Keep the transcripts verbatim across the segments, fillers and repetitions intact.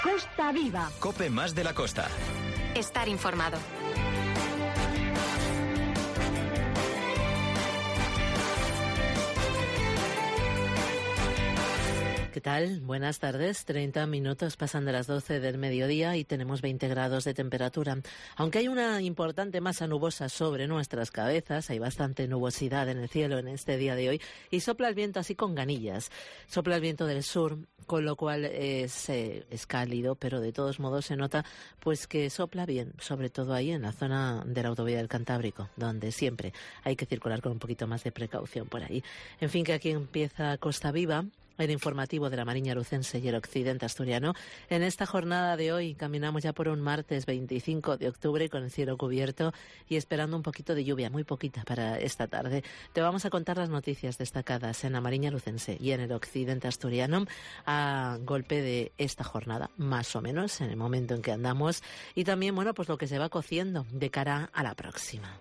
Costa Viva. COPE más de la costa. Estar informado. ¿Qué tal? Buenas tardes. treinta minutos pasan de las doce del mediodía y tenemos veinte grados de temperatura. Aunque hay una importante masa nubosa sobre nuestras cabezas, hay bastante nubosidad en el cielo en este día de hoy y sopla el viento así con ganillas. Sopla el viento del sur, con lo cual es, eh, es cálido, pero de todos modos se nota pues que sopla bien, sobre todo ahí en la zona de la autovía del Cantábrico, donde siempre hay que circular con un poquito más de precaución por ahí. En fin, que aquí empieza Costa Viva, el informativo de la Mariña Lucense y el occidente asturiano. En esta jornada de hoy caminamos ya por un martes veinticinco de octubre con el cielo cubierto y esperando un poquito de lluvia, muy poquita para esta tarde. Te vamos a contar las noticias destacadas en la Mariña Lucense y en el occidente asturiano a golpe de esta jornada, más o menos, en el momento en que andamos. Y también, bueno, pues lo que se va cociendo de cara a la próxima.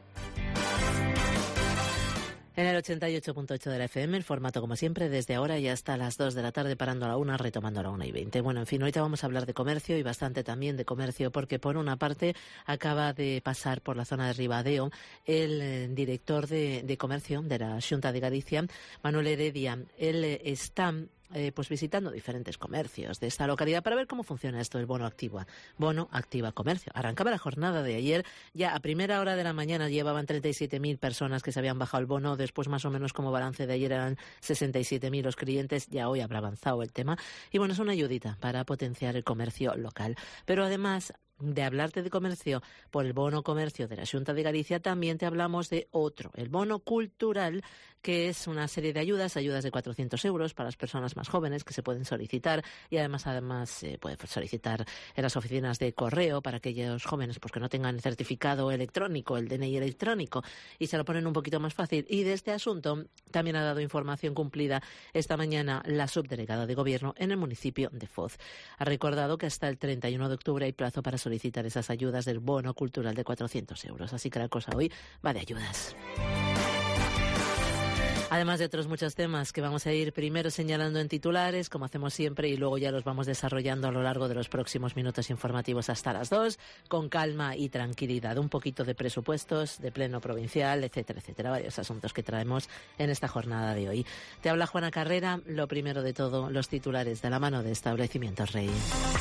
En el ochenta y ocho punto ocho de la F M, el formato como siempre, desde ahora y hasta las dos de la tarde, parando a la una, retomando a la una y veinte. Bueno, en fin, ahorita vamos a hablar de comercio y bastante también de comercio, porque por una parte acaba de pasar por la zona de Ribadeo el eh, director de, de comercio de la Xunta de Galicia, Manuel Heredia. Él eh, está... Eh, pues visitando diferentes comercios de esta localidad para ver cómo funciona esto del bono activa. Bono activa comercio. Arrancaba la jornada de ayer, ya a primera hora de la mañana llevaban treinta y siete mil personas que se habían bajado el bono, después más o menos como balance de ayer eran sesenta y siete mil los clientes, ya hoy habrá avanzado el tema. Y bueno, es una ayudita para potenciar el comercio local. Pero además de hablarte de comercio por el bono comercio de la Xunta de Galicia, también te hablamos de otro, el bono cultural, que es una serie de ayudas, ayudas de cuatrocientos euros para las personas más jóvenes que se pueden solicitar y además además se eh, puede solicitar en las oficinas de correo para aquellos jóvenes pues que no tengan el certificado electrónico, el D N I electrónico, y se lo ponen un poquito más fácil. Y de este asunto también ha dado información cumplida esta mañana la subdelegada de Gobierno en el municipio de Foz. Ha recordado que hasta el treinta y uno de octubre hay plazo para solicitar solicitar esas ayudas del bono cultural de cuatrocientos euros. Así que la cosa hoy va de ayudas. Además de otros muchos temas que vamos a ir primero señalando en titulares, como hacemos siempre, y luego ya los vamos desarrollando a lo largo de los próximos minutos informativos hasta las dos, con calma y tranquilidad. Un poquito de presupuestos, de pleno provincial, etcétera, etcétera. Varios asuntos que traemos en esta jornada de hoy. Te habla Juana Carrera. Lo primero de todo, los titulares de la mano de Establecimientos Rey.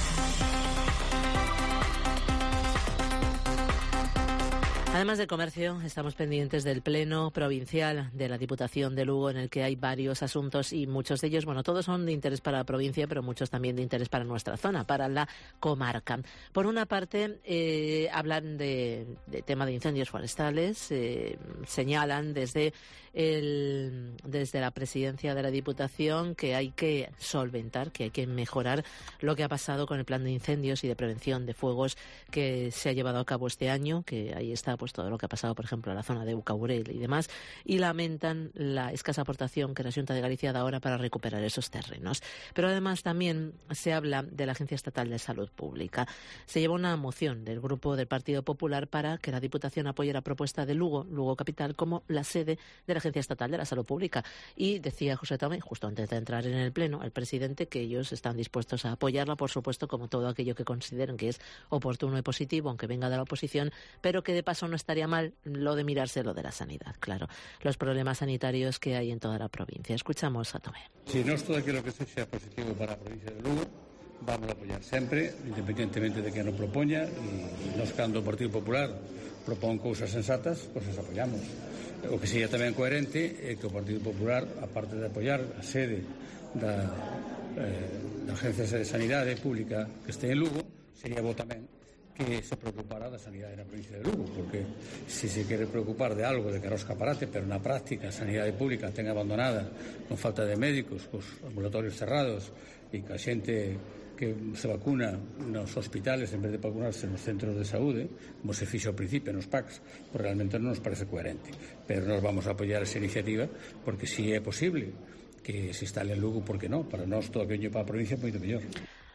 Además de comercio, estamos pendientes del Pleno Provincial de la Diputación de Lugo, en el que hay varios asuntos y muchos de ellos, bueno, todos son de interés para la provincia, pero muchos también de interés para nuestra zona, para la comarca. Por una parte, eh, hablan de, de tema de incendios forestales, eh, señalan desde, el, desde la presidencia de la Diputación que hay que solventar, que hay que mejorar lo que ha pasado con el plan de incendios y de prevención de fuegos que se ha llevado a cabo este año, que ahí está pues todo lo que ha pasado, por ejemplo, en la zona de Ucaurel y demás, y lamentan la escasa aportación que la Xunta de Galicia da ahora para recuperar esos terrenos. Pero además también se habla de la Agencia Estatal de Salud Pública. Se lleva una moción del Grupo del Partido Popular para que la Diputación apoye la propuesta de Lugo, Lugo Capital, como la sede de la Agencia Estatal de la Salud Pública. Y decía José Tomé, justo antes de entrar en el Pleno, el presidente, que ellos están dispuestos a apoyarla, por supuesto, como todo aquello que consideren que es oportuno y positivo, aunque venga de la oposición, pero que de paso no estaría mal lo de mirarse lo de la sanidad, claro, los problemas sanitarios que hay en toda la provincia. Escuchamos a Tomé. Si no es todo aquilo que sea positivo para la provincia de Lugo, vamos a apoyar sempre, independentemente de que nos propoña, e nos cando o Partido Popular propón cousas sensatas, pois as apoyamos. O que sería tamén coherente é que o Partido Popular, aparte de apoyar a sede da, eh, da Agencia de Sanidade Pública que este en Lugo, sería bo tamén que se preocupara da sanidade na provincia de Lugo, porque se se quere preocupar de algo de cara ao escaparate, pero na práctica a sanidade pública ten abandonada con falta de médicos, cos ambulatorios cerrados e que a xente que se vacuna nos hospitales en vez de vacunarse nos centros de saúde, como se fixo ao principio nos P A Cs, pues realmente non nos parece coherente. Pero nos vamos a apoiar esa iniciativa porque si é posible que se instale en Lugo, por que non? Para nós todo aquello para a provincia é moito mellor.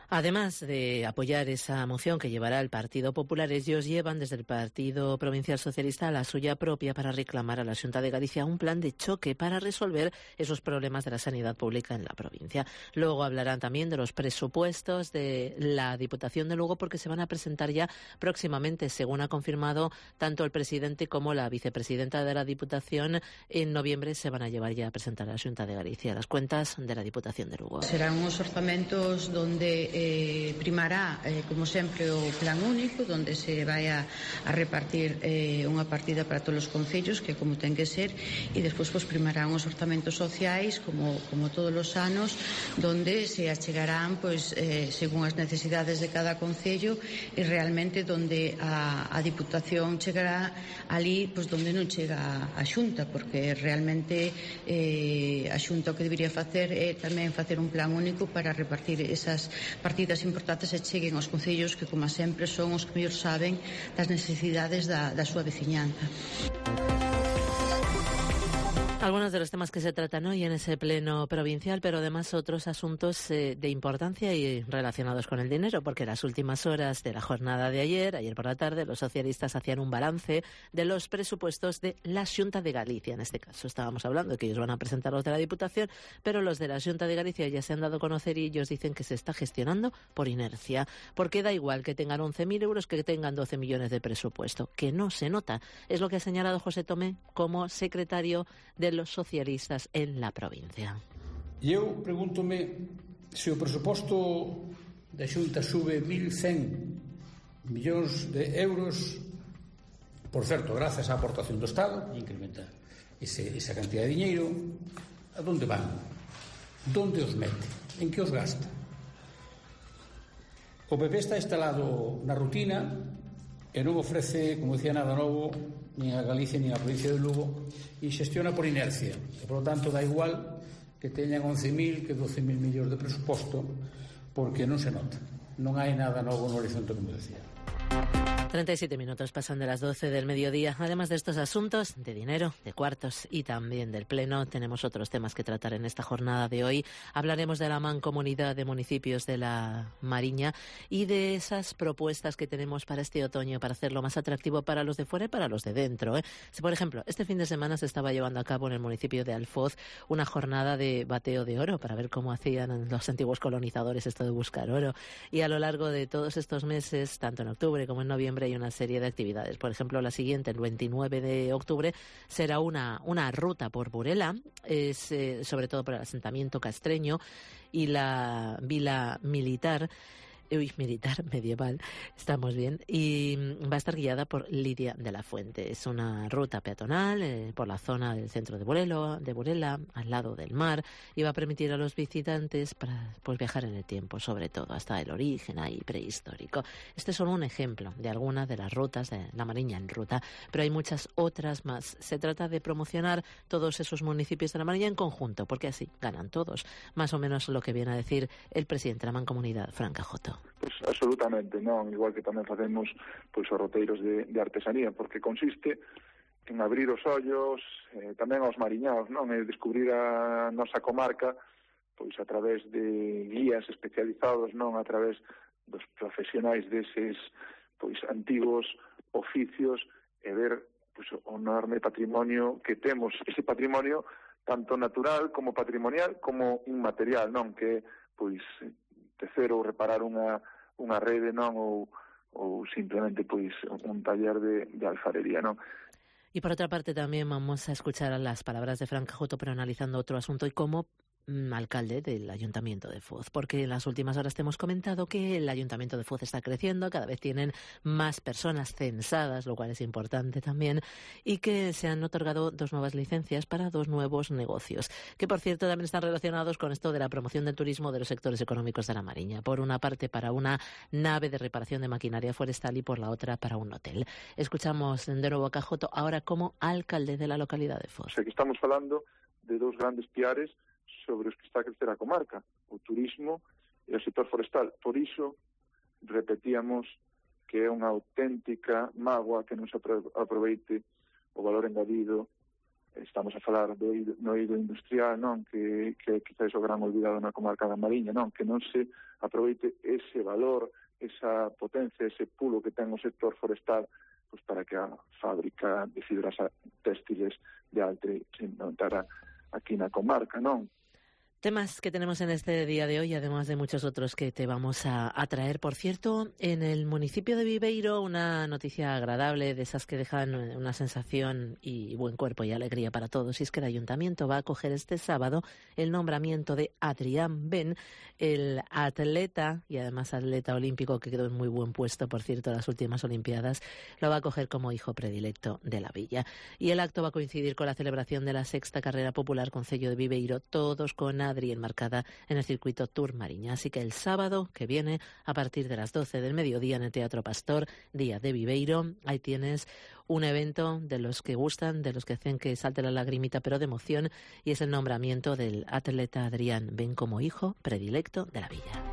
Además de apoyar esa moción que llevará el Partido Popular, ellos llevan desde el Partido Provincial Socialista la suya propia para reclamar a la Xunta de Galicia un plan de choque para resolver esos problemas de la sanidad pública en la provincia. Luego hablarán también de los presupuestos de la Diputación de Lugo, porque se van a presentar ya próximamente, según ha confirmado tanto el presidente como la vicepresidenta de la Diputación. En noviembre se van a llevar ya a presentar a la Xunta de Galicia las cuentas de la Diputación de Lugo. Serán unos orzamentos donde eh, primará, eh, como sempre, o plan único, donde se vai a, a repartir eh, unha partida para todos os concellos, que como ten que ser, e despois pues, primarán os orzamentos sociais, como, como todos os anos, donde se achegarán pues, eh, según as necesidades de cada concello, e realmente donde a, a Diputación chegará ali pues, donde non chega a Xunta, porque realmente eh, a Xunta o que debería facer é tamén facer un plan único para repartir esas partidas importantes e cheguen aos concellos que, como sempre, son os que mellor saben das necesidades da, da súa veciñanza. Algunos de los temas que se tratan hoy en ese pleno provincial, pero además otros asuntos eh, de importancia y relacionados con el dinero, porque en las últimas horas de la jornada de ayer, ayer por la tarde, los socialistas hacían un balance de los presupuestos de la Xunta de Galicia. En este caso estábamos hablando de que ellos van a presentar los de la Diputación, pero los de la Xunta de Galicia ya se han dado a conocer y ellos dicen que se está gestionando por inercia, porque da igual que tengan once mil euros que tengan doce millones de presupuesto, que no se nota. Es lo que ha señalado José Tomé como secretario de los socialistas en la provincia. E eu pregúntome se o presuposto da Xunta sube mil cen millóns de euros, por certo, grazas á aportación do Estado, incrementa ese, esa cantidad de dinheiro, a donde van? Donde os mete? En que os gasta? O P P está instalado na rutina e non ofrece, como decía, nada novo nin a Galicia nin a provincia de Lugo, e xestiona por inercia. E, por lo tanto, dá igual que teñan once mil que doce mil millóns de presuposto, porque non se nota. Non hai nada novo no horizonte, como decía. treinta y siete minutos pasan de las doce del mediodía. Además de estos asuntos de dinero, de cuartos y también del Pleno, tenemos otros temas que tratar en esta jornada de hoy. Hablaremos de la Mancomunidad de Municipios de la Mariña y de esas propuestas que tenemos para este otoño para hacerlo más atractivo para los de fuera y para los de dentro, ¿eh? Si, por ejemplo, este fin de semana se estaba llevando a cabo en el municipio de Alfoz una jornada de bateo de oro para ver cómo hacían los antiguos colonizadores esto de buscar oro. Y a lo largo de todos estos meses, tanto en octubre como en noviembre, hay una serie de actividades. Por ejemplo, la siguiente, el veintinueve de octubre, será una, una ruta por Burela, es, eh, sobre todo por el asentamiento castreño y la vila militar. Uy, militar, medieval, estamos bien, y va a estar guiada por Lidia de la Fuente. Es una ruta peatonal eh, por la zona del centro de Burelo, de Burela, al lado del mar, y va a permitir a los visitantes para pues, viajar en el tiempo, sobre todo hasta el origen ahí prehistórico. Este es solo un ejemplo de algunas de las rutas de la Mariña en ruta, pero hay muchas otras más. Se trata de promocionar todos esos municipios de la Mariña en conjunto, porque así ganan todos. Más o menos lo que viene a decir el presidente de la Mancomunidad, Fran Cajoto. Pois absolutamente non, igual que tamén facemos pois os roteiros de, de artesanía, porque consiste en abrir os ollos eh, tamén aos mariñaos, non, e descubrir a nosa comarca pois a través de guías especializados, non, a través dos profesionais deses pois antigos oficios, e ver pois o enorme patrimonio que temos, ese patrimonio tanto natural como patrimonial como inmaterial, non, que pois tecer ou reparar unha, unha rede, non, ou, ou simplemente pois un taller de, de alfarería, non. Y por otra parte también vamos a escuchar las palabras de Fran Cajoto, pero analizando otro asunto y cómo alcalde del Ayuntamiento de Foz, porque en las últimas horas te hemos comentado que el Ayuntamiento de Foz está creciendo, cada vez tienen más personas censadas, lo cual es importante también, y que se han otorgado dos nuevas licencias para dos nuevos negocios, que por cierto también están relacionados con esto de la promoción del turismo de los sectores económicos de la Mariña, por una parte para una nave de reparación de maquinaria forestal y por la otra para un hotel. Escuchamos de nuevo a Cajoto ahora como alcalde de la localidad de Foz. O sea, que estamos falando de dos grandes piares sobre os que está a crecer a comarca, o turismo e o sector forestal. Por iso, repetíamos que é unha auténtica mágoa que non se aproveite o valor engadido estamos a falar do eido, no eido industrial, non? Que, que quizás o gran olvidado na comarca da Mariña, non? Que non se aproveite ese valor, esa potencia, ese pulo que ten o sector forestal, pues para que a fábrica de fibras textiles de Altre se montara aquí na comarca, non? Temas que tenemos en este día de hoy, además de muchos otros que te vamos a, a traer. Por cierto, en el municipio de Viveiro, una noticia agradable, de esas que dejan una sensación y buen cuerpo y alegría para todos, y es que el ayuntamiento va a acoger este sábado el nombramiento de Adrián Ben, el atleta, y además atleta olímpico que quedó en muy buen puesto, por cierto, en las últimas Olimpiadas, lo va a acoger como hijo predilecto de la villa. Y el acto va a coincidir con la celebración de la sexta carrera popular Concello de Viveiro, todos con Adri enmarcada en el circuito Tour Mariña. Así que el sábado que viene, a partir de las doce del mediodía en el Teatro Pastor, Día de Viveiro, ahí tienes un evento de los que gustan, de los que hacen que salte la lagrimita, pero de emoción, y es el nombramiento del atleta Adrián Ben como hijo predilecto de la villa.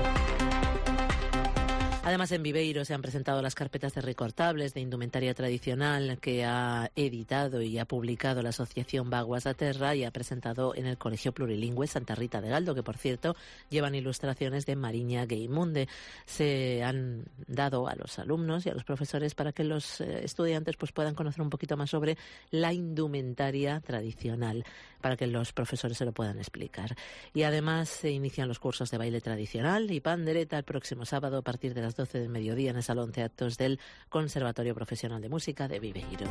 Además, en Viveiro se han presentado las carpetas de recortables de indumentaria tradicional que ha editado y ha publicado la Asociación Vaguas da Terra y ha presentado en el Colegio Plurilingüe Santa Rita de Galdo, que por cierto llevan ilustraciones de Mariña Geimunde. Se han dado a los alumnos y a los profesores para que los estudiantes pues puedan conocer un poquito más sobre la indumentaria tradicional, para que los profesores se lo puedan explicar. Y además se inician los cursos de baile tradicional y pandereta el próximo sábado a partir de las doce del mediodía en el Salón de Actos del Conservatorio Profesional de Música de Viveiro.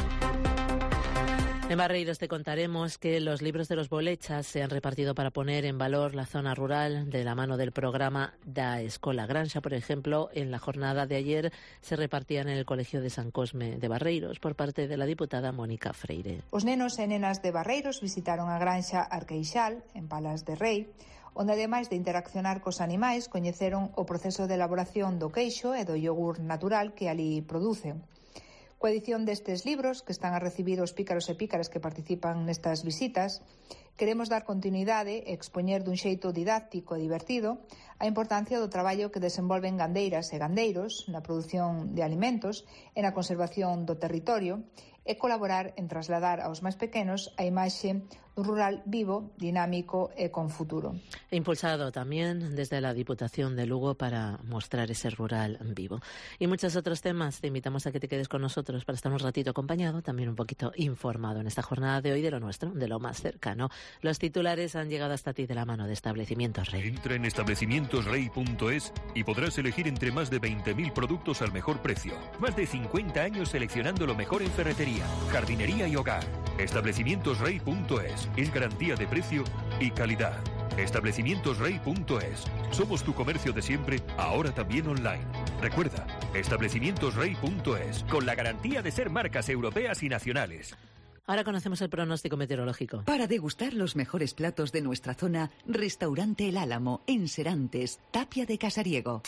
En Barreiros te contaremos que los libros de los Bolechas se han repartido para poner en valor la zona rural de la mano del programa da Escola Granxa. Por ejemplo, en la jornada de ayer se repartían en el Colegio de San Cosme de Barreiros por parte de la diputada Mónica Freire. Os nenos e nenas de Barreiros visitaron a Granxa Arqueixal, en Palas de Rei, onde ademais de interaccionar cos animais coñeceron o proceso de elaboración do queixo e do yogur natural que ali producen. Coa edición destes libros, que están a recibir os pícaros e pícaras que participan nestas visitas, queremos dar continuidade e expoñer dun xeito didáctico e divertido a importancia do traballo que desenvolven gandeiras e gandeiros na produción de alimentos e na conservación do territorio e colaborar en trasladar aos máis pequenos a imaxe dun rural vivo, dinámico e con futuro. Impulsado también desde la Diputación de Lugo para mostrar ese rural vivo. Y muchos otros temas. Te invitamos a que te quedes con nosotros para estar un ratito acompañado, también un poquito informado en esta jornada de hoy de lo nuestro, de lo más cercano. Los titulares han llegado hasta ti de la mano de Establecimientos Rey. Entra en establecimientos rey punto es y podrás elegir entre más de veinte mil productos al mejor precio. Más de cincuenta años seleccionando lo mejor en ferretería, jardinería y hogar. establecimientos rey punto es es garantía de precio y calidad. establecimientos rey punto es. Somos tu comercio de siempre, ahora también online. Recuerda, establecimientos rey punto es, con la garantía de ser marcas europeas y nacionales. Ahora conocemos el pronóstico meteorológico. Para degustar los mejores platos de nuestra zona, Restaurante El Álamo, en Serantes, Tapia de Casariego.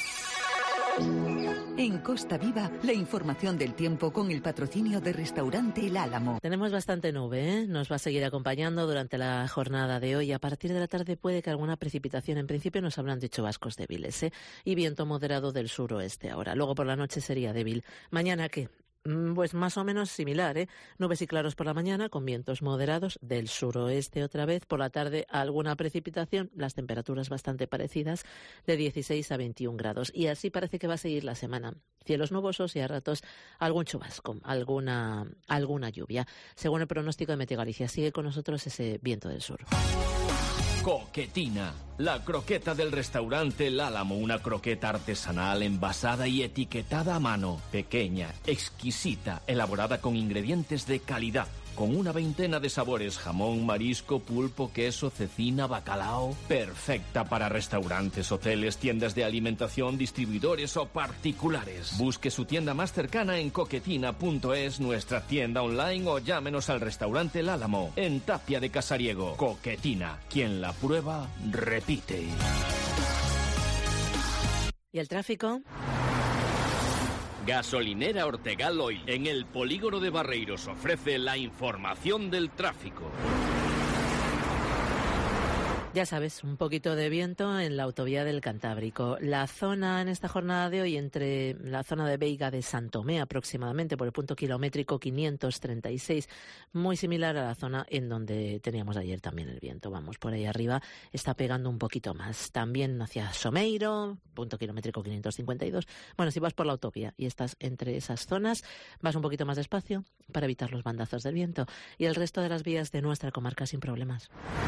En Costa Viva, la información del tiempo con el patrocinio de Restaurante El Álamo. Tenemos bastante nube, ¿eh? Nos va a seguir acompañando durante la jornada de hoy. A partir de la tarde puede que alguna precipitación. En principio nos hablan de chubascos débiles, ¿eh? Y viento moderado del suroeste ahora. Luego por la noche sería débil. ¿Mañana qué? Pues más o menos similar, ¿eh? Nubes y claros por la mañana, con vientos moderados del suroeste otra vez. Por la tarde alguna precipitación, las temperaturas bastante parecidas, de dieciséis a veintiún grados. Y así parece que va a seguir la semana. Cielos nubosos y a ratos algún chubasco, alguna, alguna lluvia. Según el pronóstico de Meteo Galicia, sigue con nosotros ese viento del sur. Coquetina, la croqueta del restaurante El Álamo, una croqueta artesanal envasada y etiquetada a mano, pequeña, exquisita, elaborada con ingredientes de calidad, con una veintena de sabores, jamón, marisco, pulpo, queso, cecina, bacalao, perfecta para restaurantes, hoteles, tiendas de alimentación, distribuidores o particulares. Busque su tienda más cercana en coquetina punto es, nuestra tienda online, o llámenos al restaurante El Álamo, en Tapia de Casariego. Coquetina, quien la prueba, repite. ¿Y el tráfico? Gasolinera Ortegal Oil, en el polígono de Barreiros, ofrece la información del tráfico. Ya sabes, un poquito de viento en la autovía del Cantábrico. La zona en esta jornada de hoy, entre la zona de Veiga de Santomé aproximadamente, por el punto kilométrico quinientos treinta y seis, muy similar a la zona en donde teníamos ayer también el viento. Vamos, por ahí arriba está pegando un poquito más. También hacia Someiro, punto kilométrico quinientos cincuenta y dos. Bueno, si vas por la autovía y estás entre esas zonas, vas un poquito más despacio para evitar los bandazos del viento. Y el resto de las vías de nuestra comarca sin problemas.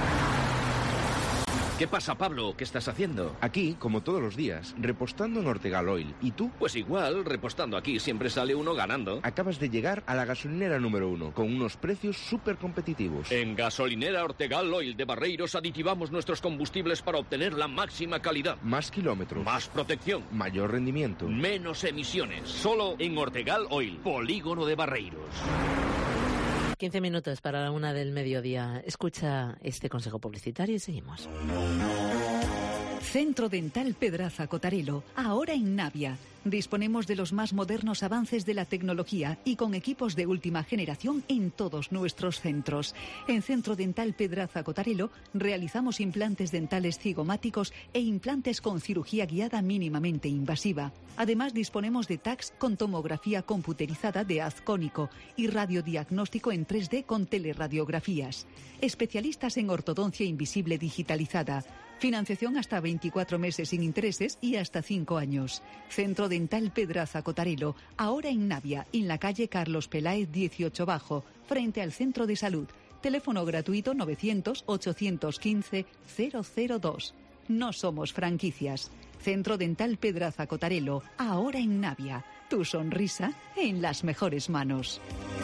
¿Qué pasa, Pablo? ¿Qué estás haciendo? Aquí, como todos los días, repostando en Ortegal Oil. ¿Y tú? Pues igual, repostando aquí siempre sale uno ganando. Acabas de llegar a la gasolinera número uno, con unos precios súper competitivos. En Gasolinera Ortegal Oil de Barreiros aditivamos nuestros combustibles para obtener la máxima calidad. Más kilómetros. Más protección. Mayor rendimiento. Menos emisiones. Solo en Ortegal Oil, polígono de Barreiros. quince minutos para la una del mediodía. Escucha este consejo publicitario y seguimos. Centro Dental Pedraza Cotarelo, ahora en Navia. Disponemos de los más modernos avances de la tecnología y con equipos de última generación en todos nuestros centros. En Centro Dental Pedraza Cotarelo realizamos implantes dentales cigomáticos e implantes con cirugía guiada mínimamente invasiva. Además disponemos de tacs con tomografía computerizada de haz cónico y radiodiagnóstico en tres D con teleradiografías. Especialistas en ortodoncia invisible digitalizada. Financiación hasta veinticuatro meses sin intereses y hasta cinco años. Centro Dental Pedraza Cotarelo, ahora en Navia, en la calle Carlos Peláez dieciocho Bajo, frente al Centro de Salud. Teléfono gratuito novecientos, ochocientos quince, cero cero dos. No somos franquicias. Centro Dental Pedraza Cotarelo, ahora en Navia. Tu sonrisa en las mejores manos.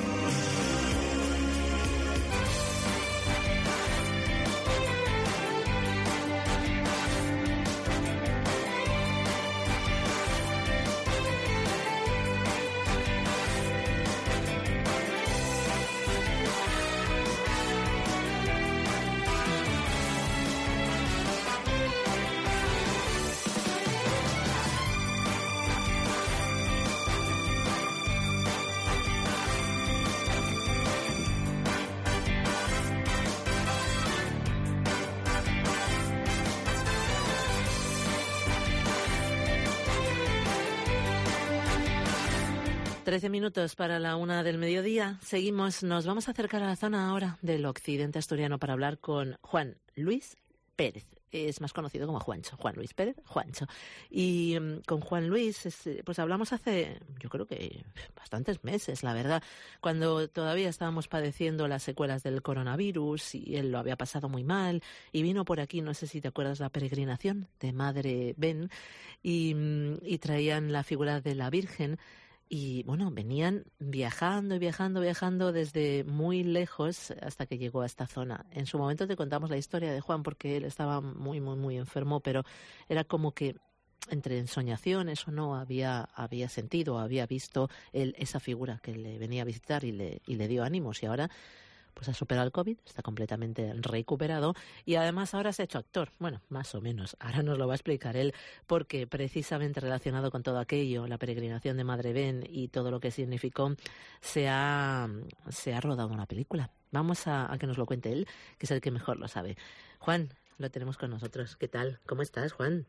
Trece minutos para la una del mediodía. Seguimos, nos vamos a acercar a la zona ahora del occidente asturiano para hablar con Juan Luis Pérez. Es más conocido como Juancho, Juan Luis Pérez, Juancho. Y um, con Juan Luis, es, pues hablamos hace, yo creo que bastantes meses, la verdad, cuando todavía estábamos padeciendo las secuelas del coronavirus y él lo había pasado muy mal. Y vino por aquí, no sé si te acuerdas, la peregrinación de Madre Ben y, y traían la figura de la Virgen. Y bueno, venían viajando y viajando, viajando desde muy lejos hasta que llegó a esta zona. En su momento te contamos la historia de Juan porque él estaba muy, muy, muy enfermo, pero era como que entre ensoñaciones o no había, había sentido, había visto él esa figura que le venía a visitar y le, y le dio ánimos. Y ahora pues ha superado el COVID, está completamente recuperado y además ahora se ha hecho actor. Bueno, más o menos. Ahora nos lo va a explicar él porque precisamente relacionado con todo aquello, la peregrinación de Madre Ben y todo lo que significó, se ha, se ha rodado una película. Vamos a, a que nos lo cuente él, que es el que mejor lo sabe. Juan, lo tenemos con nosotros. ¿Qué tal? ¿Cómo estás, Juan?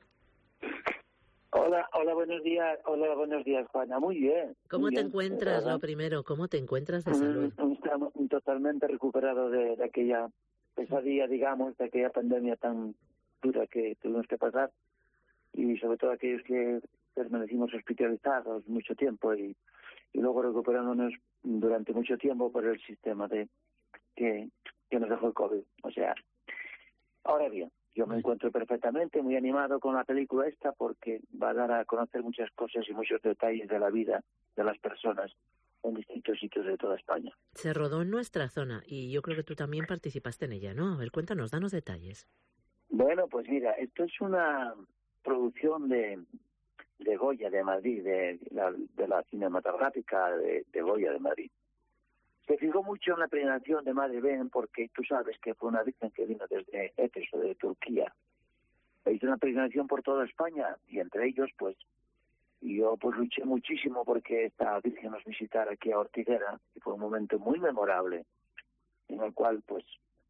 Hola, hola, buenos días. Hola, buenos días, Juana. Muy bien. ¿Cómo muy te bien. encuentras, lo primero? ¿Cómo te encuentras de salud? Estamos totalmente recuperado de, de aquella pesadilla, digamos, de aquella pandemia tan dura que tuvimos que pasar y sobre todo aquellos que permanecimos hospitalizados mucho tiempo y, y luego recuperándonos durante mucho tiempo por el sistema de que, que nos dejó el COVID. O sea, ahora bien, yo me encuentro perfectamente, muy animado con la película esta porque va a dar a conocer muchas cosas y muchos detalles de la vida de las personas en distintos sitios de toda España. Se rodó en nuestra zona y yo creo que tú también participaste en ella, ¿no? A ver, cuéntanos, danos detalles. Bueno, pues mira, esto es una producción de, de Goya de Madrid, de la, de la cinematográfica de, de Goya de Madrid. Se fijó mucho en la peregrinación de Madre Ben porque tú sabes que fue una virgen que vino desde Éfeso, de Turquía. Hizo una peregrinación por toda España y entre ellos, pues, yo pues luché muchísimo porque esta virgen nos visitara aquí a Ortiguera y fue un momento muy memorable en el cual, pues,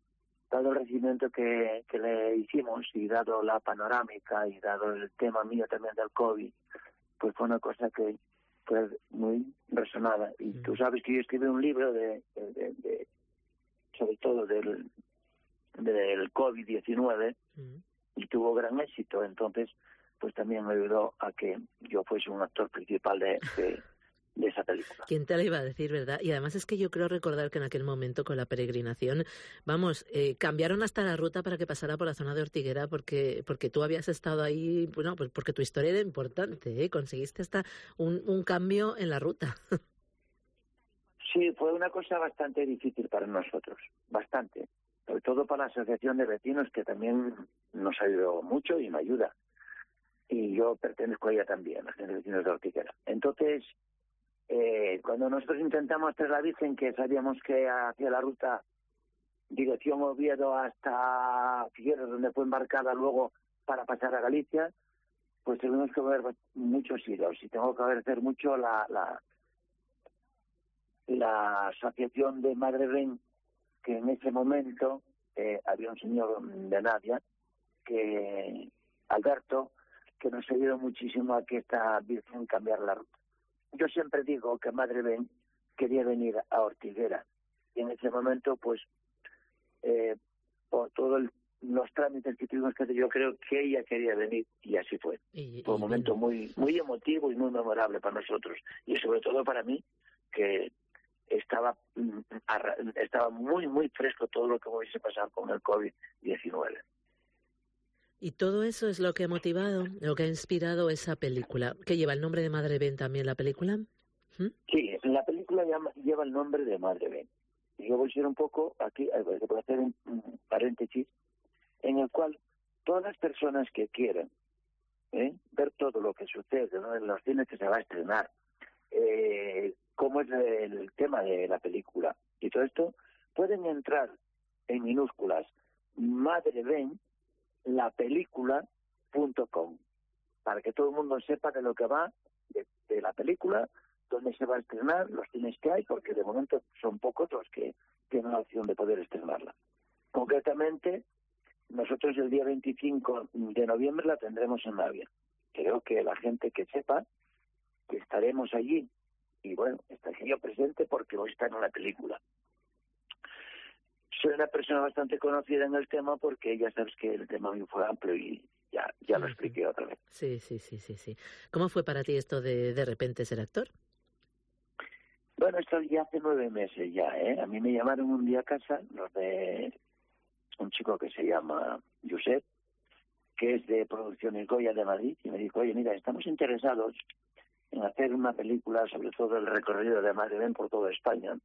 dado el recibimiento que, que le hicimos y dado la panorámica y dado el tema mío también del COVID, pues fue una cosa que fue muy resonada. Y tú sabes que yo escribí un libro de, de, de, de sobre todo del, del COVID diecinueve uh-huh. y tuvo gran éxito, entonces pues también me ayudó a que yo fuese un actor principal de, de, de esa película. ¿Quién te la iba a decir, verdad? Y además es que yo creo recordar que en aquel momento con la peregrinación, vamos, eh, cambiaron hasta la ruta para que pasara por la zona de Ortiguera porque porque tú habías estado ahí, bueno, pues porque tu historia era importante, ¿eh? Conseguiste hasta un, un cambio en la ruta. Sí, fue una cosa bastante difícil para nosotros, bastante. Sobre todo para la Asociación de Vecinos, que también nos ayudó mucho y me ayuda. Y yo pertenezco a ella también, a la Asociación de Vecinos de Ortiguera. Entonces, eh, cuando nosotros intentamos hacer la Virgen, que sabíamos que hacía la ruta dirección Oviedo hasta Figueres, donde fue embarcada luego para pasar a Galicia, pues tuvimos que ver muchos hilos. Y tengo que agradecer mucho la... la la asociación de Madre Ben, que en ese momento eh, había un señor de Nadia, que Alberto, que nos ayudó muchísimo a que esta Virgen cambiara la ruta. Yo siempre digo que Madre Ben quería venir a Ortiguera, y en ese momento, pues, eh, por todos los trámites que tuvimos que hacer, yo creo que ella quería venir, y así fue. Y, fue un momento bueno. muy, muy emotivo y muy memorable para nosotros, y sobre todo para mí, que estaba estaba muy, muy fresco todo lo que hubiese pasado con el COVID diecinueve. Y todo eso es lo que ha motivado, lo que ha inspirado esa película, que lleva el nombre de Madre Ben también, la película. ¿Mm? Sí, la película llama, lleva el nombre de Madre Ben. Y yo voy a decir un poco, aquí voy a hacer un, un paréntesis, en el cual todas las personas que quieran ¿eh? ver todo lo que sucede, ¿no? En los cines que se va a estrenar, eh, cómo es el tema de la película y todo esto, pueden entrar en minúsculas Madre Ben, la película punto com, para que todo el mundo sepa de lo que va de, de la película, dónde se va a estrenar, los cines que hay, porque de momento son pocos los que tienen la opción de poder estrenarla. Concretamente, nosotros el día veinticinco de noviembre la tendremos en Navia. Creo que la gente que sepa que estaremos allí, y bueno, estaré yo presente porque voy a estar en la película. Soy una persona bastante conocida en el tema porque ya sabes que el tema mío fue amplio y ya, ya lo expliqué otra vez. Sí, sí, sí, sí, sí. ¿Cómo fue para ti esto de de repente ser actor? Bueno, esto ya hace nueve meses ya, ¿eh? A mí me llamaron un día a casa, los de un chico que se llama Josep, que es de Producciones Goya de Madrid, y me dijo, oye, mira, estamos interesados en hacer una película sobre todo el recorrido de Madre Ben por toda España.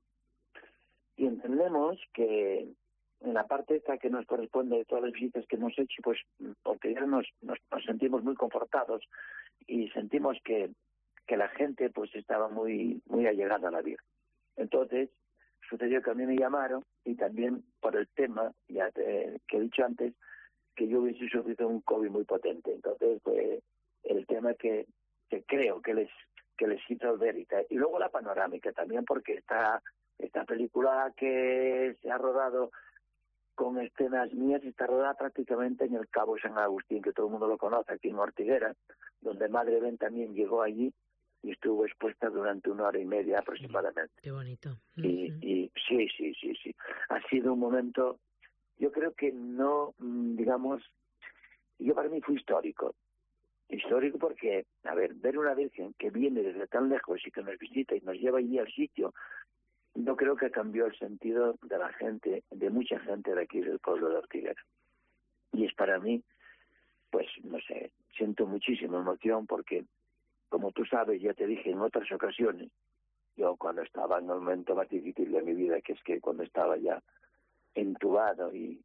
Y entendemos que en la parte esta que nos corresponde de todas las visitas que hemos hecho, pues porque ya nos, nos, nos sentimos muy confortados y sentimos que, que la gente pues estaba muy muy allegada a la Virgen. Entonces, sucedió que a mí me llamaron y también por el tema, ya te, que he dicho antes, que yo hubiese sufrido un COVID muy potente. Entonces, pues el tema que que creo que les que les hizo ver y tal. Y luego la panorámica también, porque esta esta película que se ha rodado con escenas mías está rodada prácticamente en el Cabo San Agustín, que todo el mundo lo conoce, aquí en Ortiguera, donde Madre Ben también llegó allí y estuvo expuesta durante una hora y media aproximadamente. Qué bonito. Y, y sí, sí, sí, sí. Ha sido un momento, yo creo que no, digamos, yo para mí fue histórico. Histórico porque, a ver, ver una Virgen que viene desde tan lejos y que nos visita y nos lleva allí al sitio, no creo que cambió el sentido de la gente, de mucha gente de aquí del pueblo de Ortiguera. Y es para mí, pues, no sé, siento muchísima emoción porque, como tú sabes, ya te dije en otras ocasiones, yo cuando estaba en el momento más difícil de mi vida, que es que cuando estaba ya entubado y,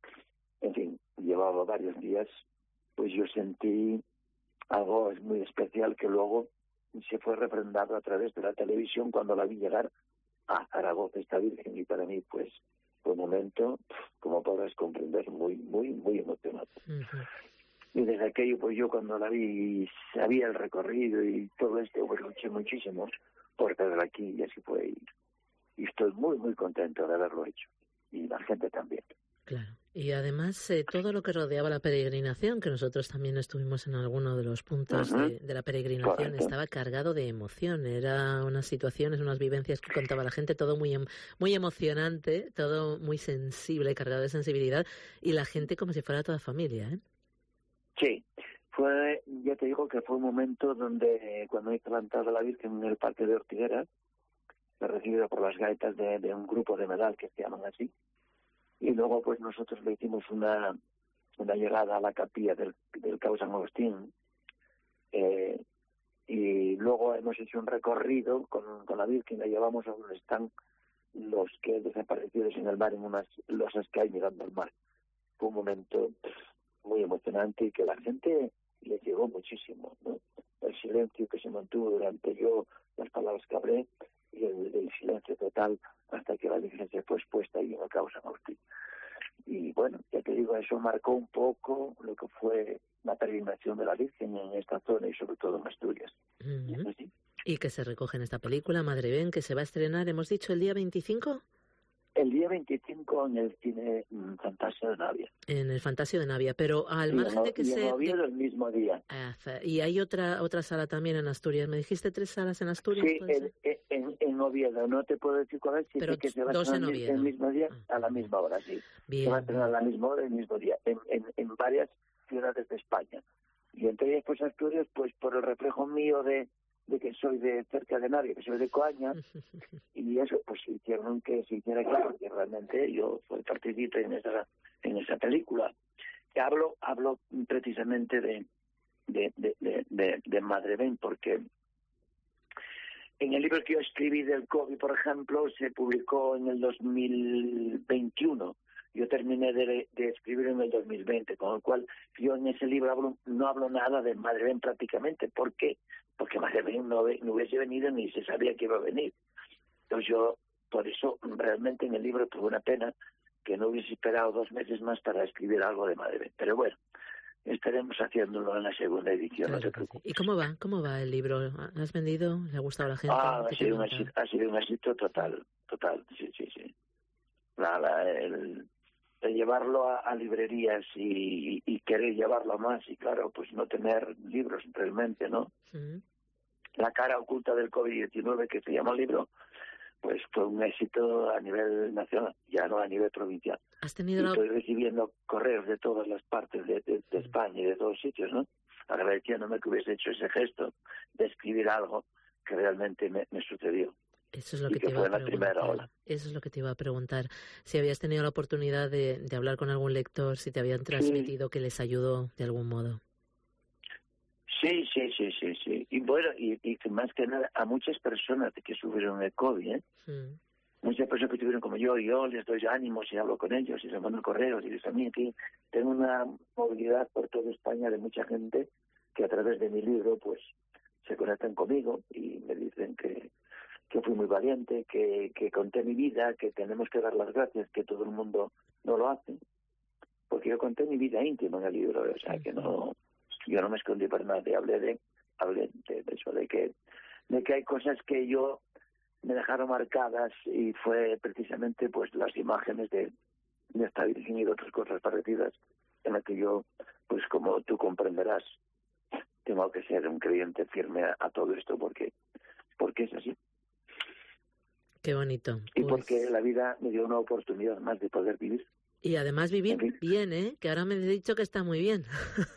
en fin, llevaba varios días, pues yo sentí algo muy especial que luego se fue refrendado a través de la televisión cuando la vi llegar a Zaragoza, esta Virgen, y para mí pues fue un momento, como podrás comprender, muy, muy, muy emocionante. Uh-huh. Y desde aquello, pues yo cuando la vi sabía el recorrido y todo esto, pues luché muchísimo por estar aquí y así fue. Y, y estoy muy, muy contento de haberlo hecho. Y la gente también. Claro. Y además eh, todo lo que rodeaba la peregrinación, que nosotros también estuvimos en alguno de los puntos uh-huh. de, de la peregrinación, correcto, estaba cargado de emoción. Era unas situaciones, unas vivencias que contaba la gente, todo muy muy emocionante, todo muy sensible, cargado de sensibilidad, y la gente como si fuera toda familia, ¿eh? Sí, fue, ya te digo que fue un momento donde cuando hizo la entrada la Virgen en el Parque de Ortigueras, fue recibida por las gaitas de, de un grupo de medal que se llaman así. Y luego pues nosotros le hicimos una una llegada a la capilla del, del Cabo San Agustín, eh, y luego hemos hecho un recorrido con, con la Virgen, la llevamos a donde están los que desaparecidos en el mar, en unas losas que hay mirando al mar. Fue un momento muy emocionante y que la gente le llegó muchísimo, ¿no? El silencio que se mantuvo durante yo, las palabras que hablé, y el, el silencio total hasta que la Virgen se fue expuesta ahí en el Cabo San Agustín. Y bueno, ya te digo, eso marcó un poco lo que fue la peregrinación de la Virgen en esta zona y sobre todo en Asturias. Uh-huh. ¿Sí? Y que se recoge en esta película, Madre Ben, que se va a estrenar, hemos dicho, el día veinticinco. El día veinticinco en el cine Fantasio de Navia. En el Fantasio de Navia, pero al margen no, de que y se... en Oviedo el mismo día. Ah, y hay otra otra sala también en Asturias. ¿Me dijiste tres salas en Asturias? Sí, en, en, en Oviedo. No te puedo decir cuál es, sí, pero que se va a estrenar el, el mismo día, ah, a la misma hora, sí. Bien, se va a estrenar a la misma hora, el mismo día, en, en, en varias ciudades de España. Y entre ellas, pues Asturias, pues por el reflejo mío de... de que soy de cerca de Navia, que soy de Coaña, y eso pues hicieron que se hiciera aquí, porque realmente yo soy participé en esa en esa película. Que hablo hablo precisamente de de, de, de, de, de Madre Ben, porque en el libro que yo escribí del COVID, por ejemplo, se publicó en el dos mil veintiuno. Yo terminé de, de escribir en el dos mil veinte, con lo cual yo en ese libro hablo, no hablo nada de Madre Ben prácticamente. ¿Por qué? Porque Madre Ben no, no hubiese venido ni se sabía que iba a venir. Entonces yo, por eso, realmente en el libro tuve una pena que no hubiese esperado dos meses más para escribir algo de Madre Ben. Pero bueno, estaremos haciéndolo en la segunda edición, claro, no te preocupes. ¿Y cómo va? ¿Cómo va el libro? ¿Lo has vendido? ¿Le ha gustado a la gente? Ah, ha sido, un éxito, ha sido un éxito total, total, sí, sí, sí. La, la, el, el llevarlo a, a librerías y, y querer llevarlo a más, y claro, pues no tener libros realmente, ¿no? Uh-huh. La cara oculta del COVID diecinueve, que se llama el libro, pues fue un éxito a nivel nacional, ya no a nivel provincial. ¿Has tenido y la... Estoy recibiendo correos de todas las partes de, de, de España y de todos sitios, ¿no? Agradeciéndome que hubiese hecho ese gesto de escribir algo que realmente me, me sucedió. Eso es lo y que, que te iba fue a la preguntar. primera ola. Eso es lo que te iba a preguntar. Si habías tenido la oportunidad de, de hablar con algún lector, si te habían transmitido sí. que les ayudó de algún modo. Sí, sí, sí, sí, sí. Y bueno, y, y más que nada a muchas personas que sufrieron el COVID, ¿eh? Mm. Muchas personas que estuvieron como yo, y yo les doy ánimos y hablo con ellos y les mando correos y les a mí aquí tengo una movilidad por toda España de mucha gente que a través de mi libro pues se conectan conmigo y me dicen que, que fui muy valiente, que, que conté mi vida, que tenemos que dar las gracias, que todo el mundo no lo hace, porque yo conté mi vida íntima en el libro, o sea que no... Yo no me escondí por nadie, hablé de, hablé de eso, de que, de que hay cosas que yo me dejaron marcadas y fue precisamente pues las imágenes de, de esta Virgen y de otras cosas parecidas en las que yo, pues como tú comprenderás, tengo que ser un creyente firme a, a todo esto porque, porque es así. Qué bonito. Y pues... porque la vida me dio una oportunidad más de poder vivir. Y además vivir bien, ¿eh? Que ahora me he dicho que está muy bien.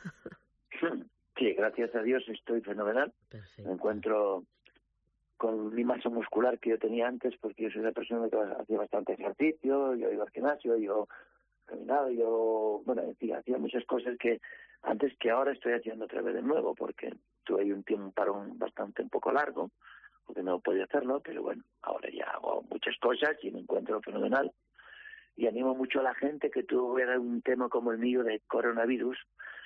Sí, gracias a Dios estoy fenomenal. Perfecto. Me encuentro con mi masa muscular que yo tenía antes, porque yo soy una persona que hacía bastante ejercicio, yo iba al gimnasio, yo caminaba, yo, bueno, decía, hacía muchas cosas que antes que ahora estoy haciendo otra vez de nuevo, porque tuve ahí un tiempo, un parón bastante un poco largo, porque no podía hacerlo, pero bueno, ahora ya hago muchas cosas y me encuentro fenomenal. Y animo mucho a la gente que tuviera un tema como el mío de coronavirus,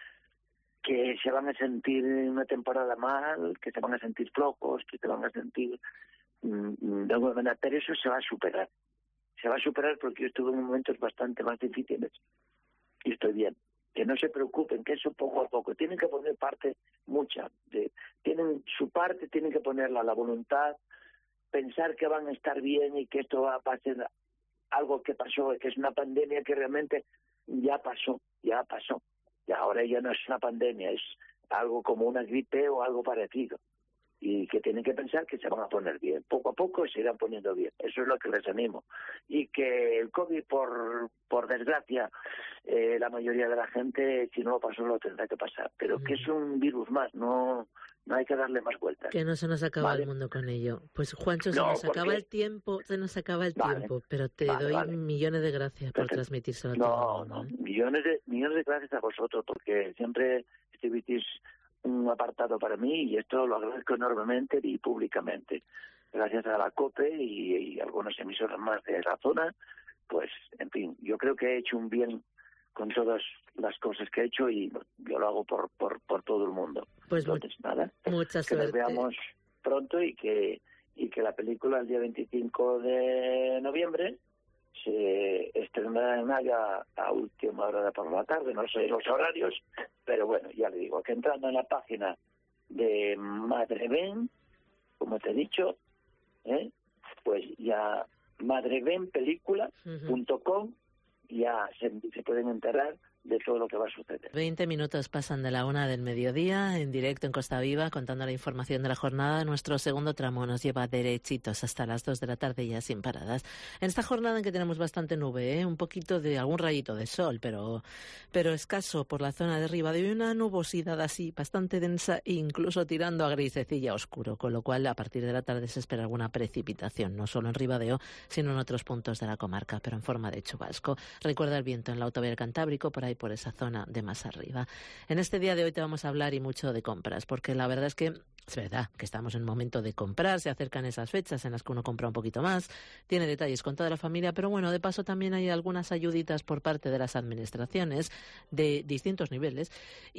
que se van a sentir una temporada mal, que se van a sentir flojos, que se van a sentir mm, de alguna manera, pero eso se va a superar. Se va a superar porque yo estuve en momentos bastante más difíciles y estoy bien. Que no se preocupen, que eso poco a poco. Tienen que poner parte, mucha. De, tienen su parte, tienen que ponerla, la voluntad, pensar que van a estar bien y que esto va, va a ser algo que pasó, que es una pandemia que realmente ya pasó, ya pasó. Y ahora ya no es una pandemia, es algo como una gripe o algo parecido. Y que tienen que pensar que se van a poner bien. Poco a poco se irán poniendo bien. Eso es lo que les animo. Y que el COVID, por por desgracia, eh, la mayoría de la gente, si no lo pasó, lo tendrá que pasar. Pero mm. que es un virus más, no no hay que darle más vueltas. Que no se nos acaba ¿Vale? el mundo con ello. Pues, Juancho, se no, nos acaba el tiempo, se nos acaba el vale. tiempo, pero te vale, doy vale. millones de gracias por transmitírselo a todo el mundo. No, no, millones de, millones de gracias a vosotros, porque siempre estuvisteis un apartado para mí y esto lo agradezco enormemente y públicamente. Gracias a la COPE y, y algunas emisoras más de la zona, pues, en fin, yo creo que he hecho un bien con todas las cosas que he hecho y yo lo hago por por, por todo el mundo. Pues Entonces, mu- nada, mucha que suerte. nos veamos pronto y que y que la película el día veinticinco de noviembre se estrenará en Haya a última hora de por la tarde, no sé los horarios, pero bueno, ya le digo, que entrando en la página de Madreven, como te he dicho, ¿eh? pues ya madreven película punto com, ya se, se pueden enterar de todo lo que va a suceder. veinte minutos pasan de la una del mediodía, en directo en Costa Viva, contando la información de la jornada. Nuestro segundo tramo nos lleva derechitos hasta las dos de la tarde, ya sin paradas. En esta jornada en que tenemos bastante nube, ¿eh? un poquito de algún rayito de sol, pero, pero escaso por la zona de arriba, de una nubosidad así, bastante densa, incluso tirando a grisecilla oscuro, con lo cual a partir de la tarde se espera alguna precipitación, no solo en Ribadeo, sino en otros puntos de la comarca, pero en forma de chubasco. Recuerda el viento en la autovía del Cantábrico, por ahí por esa zona de más arriba. En este día de hoy te vamos a hablar y mucho de compras, porque la verdad es que es verdad que estamos en un momento de comprar, se acercan esas fechas en las que uno compra un poquito más, tiene detalles con toda la familia, pero bueno, de paso también hay algunas ayuditas por parte de las administraciones de distintos niveles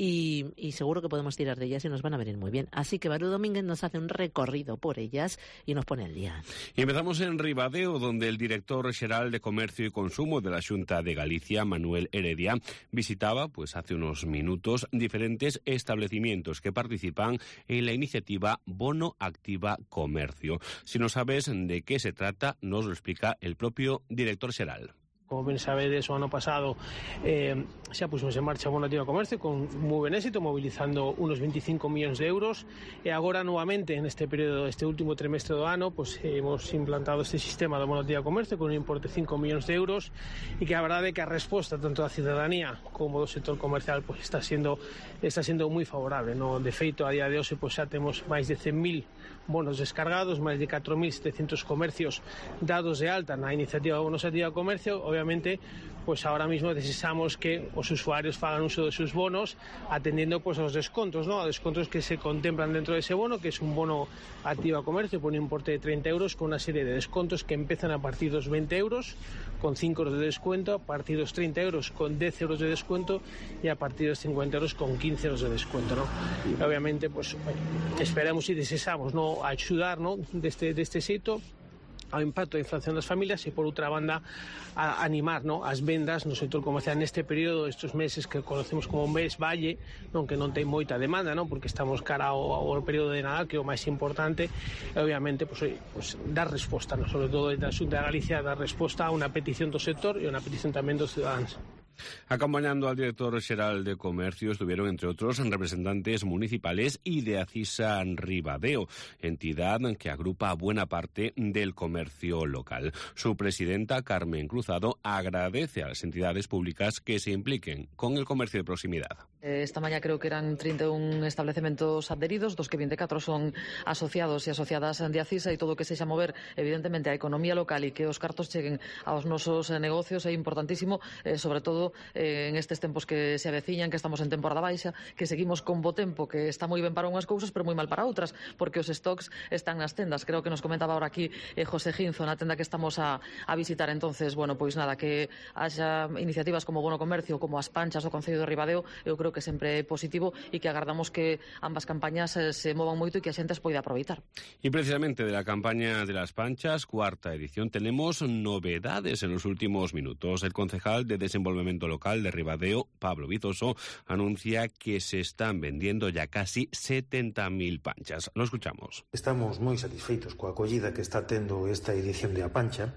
y, y seguro que podemos tirar de ellas y nos van a venir muy bien. Así que Barú Domínguez nos hace un recorrido por ellas y nos pone al día. Y empezamos en Ribadeo, donde el director xeral de Comercio y Consumo de la Xunta de Galicia, Manuel Heredia, visitaba pues hace unos minutos diferentes establecimientos que participan en la iniciativa Bono Activa Comercio. Si no sabes de qué se trata, nos lo explica el propio director xeral. Como ben sabedes, o ano pasado eh, xa pusimos en marcha Bono Activa Comercio con moi ben éxito, movilizando unos veinticinco millóns de euros e agora nuevamente en este período, este último trimestre do ano, pues, eh, hemos implantado este sistema de Bono Activa Comercio con un importe de cinco millóns de euros e que a verdade é que a resposta tanto da cidadanía como do sector comercial pues, está sendo está sendo moi favorable, no? De feito, a día de hoxe pues, xa temos máis de cen mil bonos descargados, máis de catro mil setecientos comercios dados de alta na iniciativa Bono Activa Comercio. Obviamente, pues ahora mismo deseamos que os usuarios fagan uso de sus bonos atendiendo pues a los descontos, ¿no? A descontos que se contemplan dentro de ese bono, que es un bono Activa Comercio por un importe de treinta euros con una serie de descontos que empiezan a partir de los veinte euros con cinco euros de descuento, a partir de los treinta euros con diez euros de descuento y a partir de los cincuenta euros con quince euros de descuento, ¿no? Y obviamente pues bueno, esperamos y deseamos, ¿no? Ayudar, ¿no? Deste, deste xeito ao impacto da inflación das familias e, por outra banda, a animar, ¿no? As vendas no sector comercial neste período, estes meses que conocemos como mes valle, non que non ten moita demanda, ¿no? Porque estamos cara ao, ao período de Nadal, que é o máis importante, e obviamente pues, pues, dar resposta, ¿no? Sobre todo da Xunta de Galicia, dar resposta a unha petición do sector e unha petición tamén dos ciudadanos. Acompañando al director xeral de Comercio estuvieron, entre otros, representantes municipales y de Acisa Ribadeo, entidad que agrupa a buena parte del comercio local. Su presidenta, Carmen Cruzado, agradece a las entidades públicas que se impliquen con el comercio de proximidad. Esta mañá creo que eran treinta e un establecementos adheridos, dos que veinticuatro son asociados e asociadas de Acisa, e todo o que sexa mover, evidentemente, a economía local e que os cartos cheguen aos nosos negocios é importantísimo, eh, sobre todo eh, en estes tempos que se aveciñan, que estamos en temporada baixa, que seguimos con bo tempo, que está moi ben para unhas cousas, pero moi mal para outras, porque os stocks están nas tendas. Creo que nos comentaba ahora aquí eh, José Ginzo, na tenda que estamos a, a visitar. Entonces, bueno, pois nada, que haxa iniciativas como Bono Comercio, como as Panchas do Concello de Ribadeo, eu creo que sempre é positivo e que agardamos que ambas campañas eh, se movan moito e que a xente as poida aproveitar. Y precisamente de la campaña de las Panchas, cuarta edición, tenemos novedades en los últimos minutos. El concejal de Desenvolvemento Local de Ribadeo, Pablo Vizoso, anuncia que se están vendiendo ya casi setenta mil panchas. Lo escuchamos. Estamos moi satisfeitos coa acollida que está tendo esta edición de A Pancha,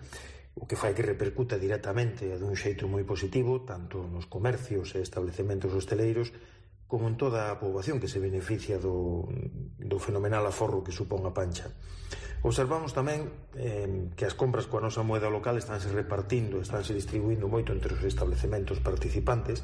o que fai que repercuta directamente dun xeito moi positivo tanto nos comercios e establecementos hosteleiros como en toda a poboación que se beneficia do, do fenomenal aforro que supón a pancha. Observamos tamén eh, que as compras coa nosa moeda local estánse repartindo, estánse distribuindo moito entre os establecementos participantes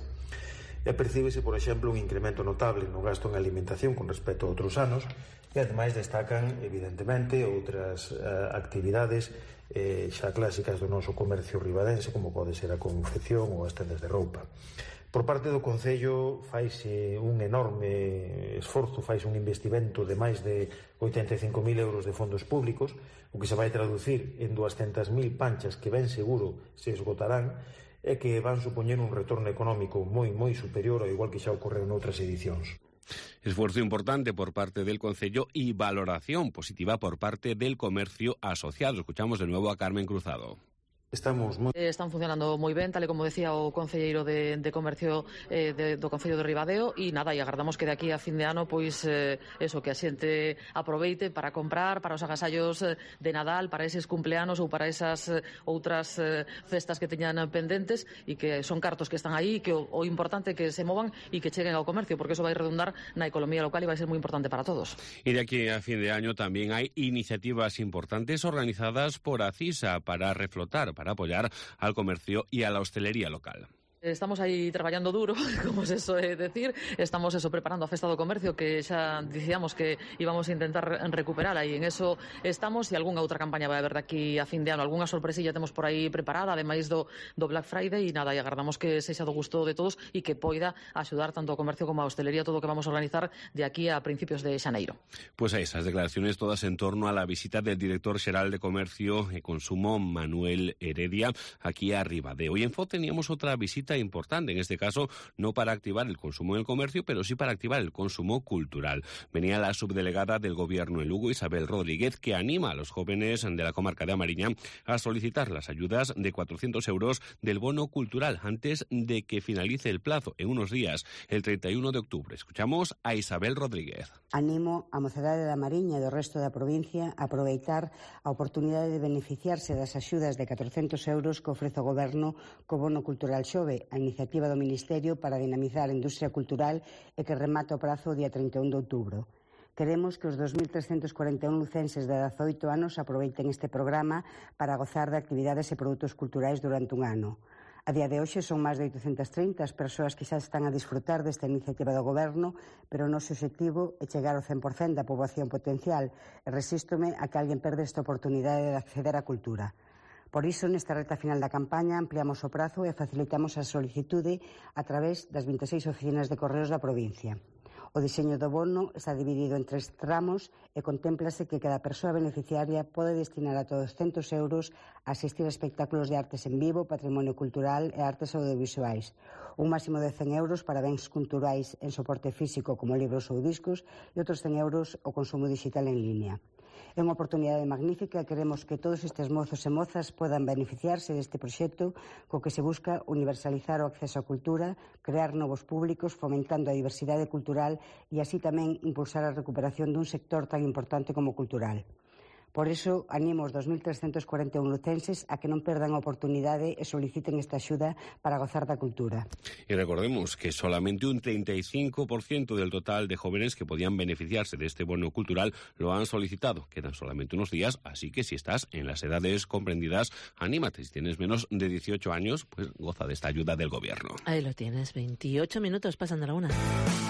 e percíbese, por exemplo, un incremento notable no gasto en alimentación con respecto a outros anos e ademais destacan, evidentemente, outras eh, actividades eh, xa clásicas do noso comercio ribadense, como pode ser a confección ou as tendas de roupa. Por parte do Concello faise un enorme esforzo, faise un investimento de máis de oitenta e cinco mil euros de fondos públicos, o que se vai traducir en duascentas mil panchas que ben seguro se esgotarán e que van supoñer un retorno económico moi, moi superior ao igual que xa ocorreu noutras edicións. Esfuerzo importante por parte del Concello y valoración positiva por parte del comercio asociado. Escuchamos de nuevo a Carmen Cruzado. Estamos moi... Eh, están funcionando moi ben, tal e como decía o concelleiro de, de Comercio eh, de, do Concello de Ribadeo, e nada, e agardamos que de aquí a fin de ano pois eh, eso, que a xente aproveite para comprar, para os agasallos de Nadal, para eses cumpleanos ou para esas eh, outras eh, festas que teñan pendentes, e que son cartos que están aí, que o, o importante é que se movan e que cheguen ao comercio, porque eso vai redundar na economía local e vai ser moi importante para todos. Y de aquí a fin de año también hay iniciativas importantes organizadas por ACISA para reflotar, para apoyar al comercio y a la hostelería local. Estamos aí traballando duro, como se soe decir, estamos eso preparando a Festa do Comercio, que xa dicíamos que íbamos a intentar recuperar, aí en eso estamos, e algunha outra campaña vai haber daqui a fin de ano, algunha sorpresilla temos por aí preparada, ademais do, do Black Friday, e nada, e agardamos que sexa do gusto de todos e que poida axudar tanto ao comercio como á hostelería todo o que vamos a organizar de aquí a principios de xaneiro. Pues a esas declaraciones todas en torno a la visita del director xeral de Comercio y Consumo, Manuel Heredia, aquí a Ribadeo. Y en Foz teníamos otra visita importante, en este caso no para activar el consumo en el comercio, pero sí para activar el consumo cultural. Venía la subdelegada del Gobierno en Lugo, Isabel Rodríguez, que anima a los jóvenes de la comarca de Amariña a solicitar las ayudas de cuatrocientos euros del bono cultural antes de que finalice el plazo en unos días, el treinta y uno de octubre. Escuchamos a Isabel Rodríguez. Animo a mocedade da Mariña e do resto da provincia a aproveitar a oportunidade de beneficiarse das axudas de catrocentos euros que ofrece o Goberno co bono cultural xove, a iniciativa do Ministerio para dinamizar a industria cultural e que remata o prazo o día treinta e un de outubro. Queremos que os dos mil trescentos cuarenta e un lucenses de dezaoito anos aproveiten este programa para gozar de actividades e produtos culturais durante un ano. A día de hoxe son máis de oitocentas trinta as persoas que xa están a disfrutar desta iniciativa do Goberno, pero o noso objetivo é chegar ao cen por cento da poboación potencial e resístome a que alguén perde esta oportunidade de acceder á cultura. Por iso, nesta reta final da campaña, ampliamos o prazo e facilitamos a solicitude a través das vinte e seis oficinas de correos da provincia. O diseño do bono está dividido en tres tramos e contémplase que cada persoa beneficiaria pode destinar ata doscentos euros a asistir a espectáculos de artes en vivo, patrimonio cultural e artes audiovisuais. Un máximo de cen euros para bens culturais en soporte físico como libros ou discos e outros cen euros o consumo digital en línea. É unha oportunidade magnífica e queremos que todos estes mozos e mozas podan beneficiarse deste proxecto co que se busca universalizar o acceso á cultura, crear novos públicos, fomentando a diversidade cultural e así tamén impulsar a recuperación dun sector tan importante como o cultural. Por iso, animo os dos mil trescentos cuarenta e un lucenses a que non perdan a oportunidade e soliciten esta axuda para gozar da cultura. Y recordemos que solamente un treinta y cinco por ciento del total de jóvenes que podían beneficiarse de este bono cultural lo han solicitado. Quedan solamente unos días, así que si estás en las edades comprendidas, anímate. Si tienes menos de dieciocho años, pues goza de esta ayuda del Gobierno. Ahí lo tienes, veintiocho minutos pasan de la una.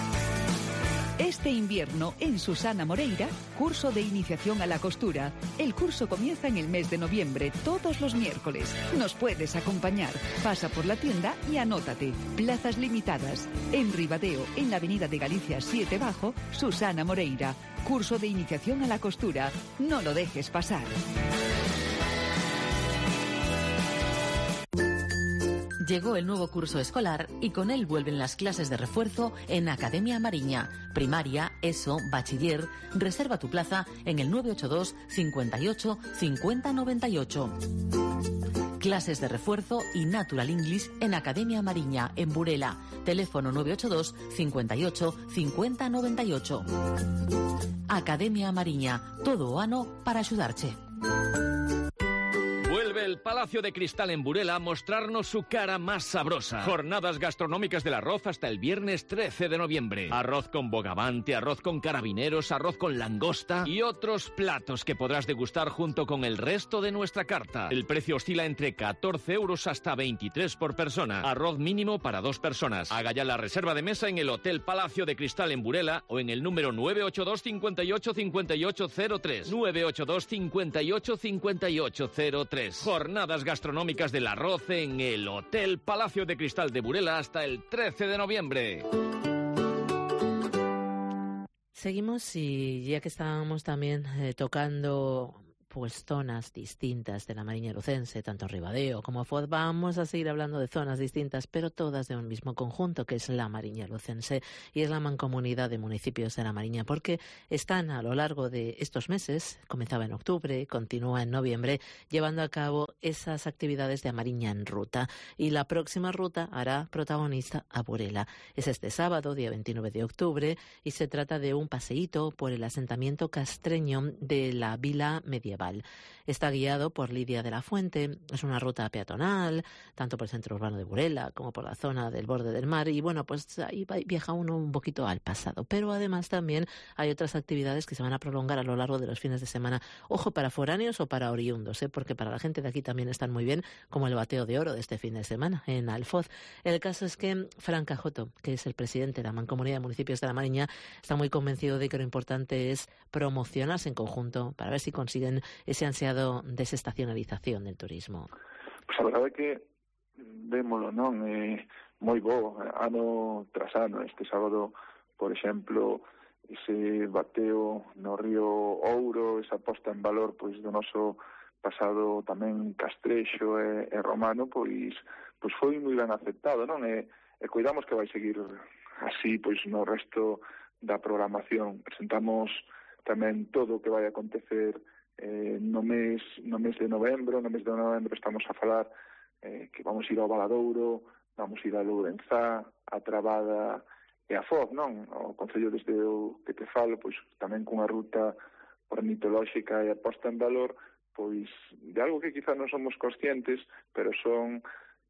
Este invierno en Susana Moreira, curso de iniciación a la costura. El curso comienza en el mes de noviembre, todos los miércoles. Nos puedes acompañar. Pasa por la tienda y anótate. Plazas limitadas. En Ribadeo, en la Avenida de Galicia siete Bajo, Susana Moreira. Curso de iniciación a la costura. No lo dejes pasar. Llegó el nuevo curso escolar y con él vuelven las clases de refuerzo en Academia Mariña. Primaria, ESO, bachiller. Reserva tu plaza en el nueve ocho dos, cincuenta y ocho, cincuenta noventa y ocho. Clases de refuerzo y Natural English en Academia Mariña, en Burela. Teléfono nueve ocho dos, cincuenta y ocho, cincuenta noventa y ocho. Academia Mariña, todo o ano para axudarche. Vuelve Hotel Palacio de Cristal en Burela a mostrarnos su cara más sabrosa. Jornadas gastronómicas del arroz hasta el viernes trece de noviembre. Arroz con bogavante, arroz con carabineros, arroz con langosta y otros platos que podrás degustar junto con el resto de nuestra carta. El precio oscila entre catorce euros hasta veintitrés por persona. Arroz mínimo para dos personas. Haga ya la reserva de mesa en el Hotel Palacio de Cristal en Burela o en el número nueve ocho dos, cincuenta y ocho, cincuenta y ocho cero tres. nueve ocho dos, cincuenta y ocho, cincuenta y ocho cero tres. Jornadas gastronómicas del arroz en el Hotel Palacio de Cristal de Burela hasta el trece de noviembre. Seguimos y ya que estábamos también eh, tocando pues zonas distintas de la Mariña lucense, tanto Ribadeo como Foz, vamos a seguir hablando de zonas distintas, pero todas de un mismo conjunto, que es la Mariña lucense, y es la mancomunidad de municipios de la Mariña, porque están a lo largo de estos meses, comenzaba en octubre, continúa en noviembre, llevando a cabo esas actividades de Mariña en Ruta, y la próxima ruta hará protagonista a Burela. Es este sábado, día veintinueve de octubre, y se trata de un paseíto por el asentamiento castreño de la Vila Medieval. Está guiado por Lidia de la Fuente, es una ruta peatonal, tanto por el centro urbano de Burela como por la zona del borde del mar, y bueno, pues ahí viaja uno un poquito al pasado, pero además también hay otras actividades que se van a prolongar a lo largo de los fines de semana, ojo, para foráneos o para oriundos, ¿eh? Porque para la gente de aquí también están muy bien, como el bateo de oro de este fin de semana en Alfoz. El caso es que Fran Cajoto, que es el presidente de la Mancomunidad de Municipios de la Mariña, está muy convencido de que lo importante es promocionarse en conjunto para ver si consiguen ese ansiado desestacionalización del turismo. Pois a verdade é que vémolo, non? É moi bo, ano tras ano. Este sábado, por exemplo, ese bateo no río Ouro, esa posta en valor pois do noso pasado tamén castrexo e, e romano, pois pois foi moi ben aceptado, non? E, e cuidamos que vai seguir así pois no resto da programación. Presentamos tamén todo o que vai acontecer Eh, no mes no mes de novembro, no mes de novembro estamos a falar eh, que vamos a ir ao Valadouro, vamos a ir a Lourenzá, a Trabada e a Foz, non? O Concello desde o que te falo, pois tamén cunha ruta ornitolóxica e a posta en valor, pois de algo que quizá non somos conscientes, pero son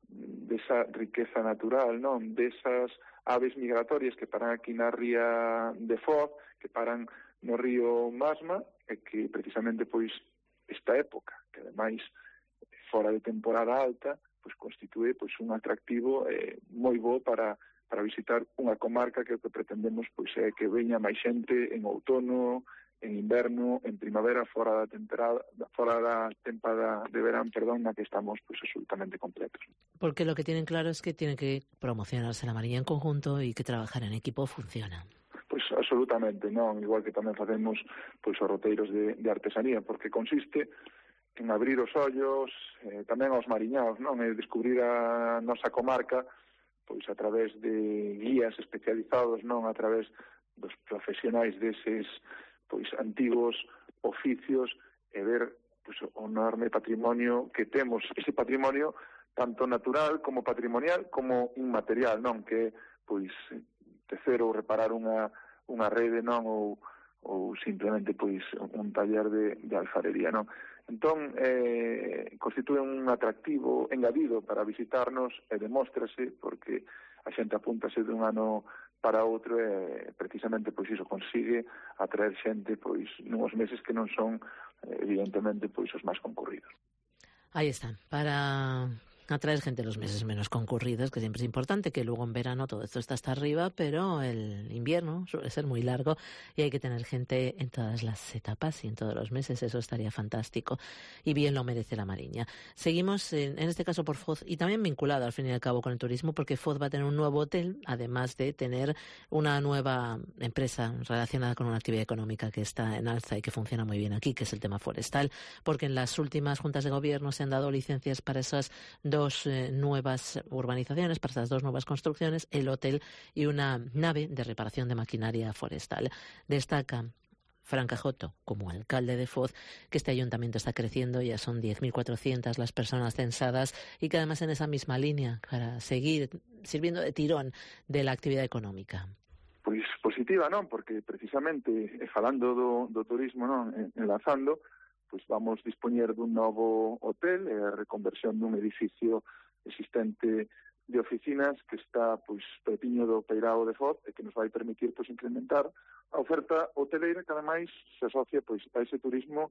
desa riqueza natural, non? Desas aves migratorias que paran aquí na ría de Foz, que paran no río Masma, e que precisamente pois esta época, que ademais fora de temporada alta, pois constitúe pois un atractivo eh, moi bo para para visitar unha comarca que o que pretendemos pois é que veña máis xente en outono, en inverno, en primavera, fora da temporada, fora da tempada de verán, perdón, na que estamos pois absolutamente completos. Porque lo que tienen claro es que tienen que promocionarse la Mariña en conjunto y que trabajar en equipo funciona. Pois absolutamente, non, igual que tamén facemos pois os roteiros de, de artesanía, porque consiste en abrir os ollos eh, tamén aos mariñaos, non, e descubrir a nosa comarca pois a través de guías especializados, non, a través dos profesionais deses pois antigos oficios e ver pois o enorme patrimonio que temos, ese patrimonio tanto natural como patrimonial como inmaterial, non, que pois tecer ou reparar unha, unha rede, non, ou, ou simplemente pois un taller de, de alfarería, non. Entón, eh, constitúe un atractivo engadido para visitarnos e demóstrase porque a xente apúntase dun ano para outro e precisamente pois iso consigue atraer xente pois nuns meses que non son evidentemente pois os máis concurridos. Ahí están, para atraer gente en los meses menos concurridos, que siempre es importante, que luego en verano todo esto está hasta arriba, pero el invierno suele ser muy largo y hay que tener gente en todas las etapas y en todos los meses, eso estaría fantástico y bien lo merece la Mariña. Seguimos en, en este caso por Foz y también vinculado al fin y al cabo con el turismo, porque Foz va a tener un nuevo hotel, además de tener una nueva empresa relacionada con una actividad económica que está en alza y que funciona muy bien aquí, que es el tema forestal, porque en las últimas juntas de gobierno se han dado licencias para esas dos dos eh, nuevas urbanizaciones, para estas dos nuevas construcciones, el hotel y una nave de reparación de maquinaria forestal. Destaca Fran Cajoto, como alcalde de Foz, que este ayuntamiento está creciendo, ya son diez mil cuatrocientas las personas censadas y que además en esa misma línea, para seguir sirviendo de tirón de la actividad económica. Pois positiva, non? Porque precisamente, falando do, do turismo, non, enlazando, pois vamos dispoñer dun novo hotel e a reconversión dun edificio existente de oficinas que está pois pretiño do Peirao de Foz e que nos vai permitir pois incrementar a oferta hoteleira que ademais se asocia pois a ese turismo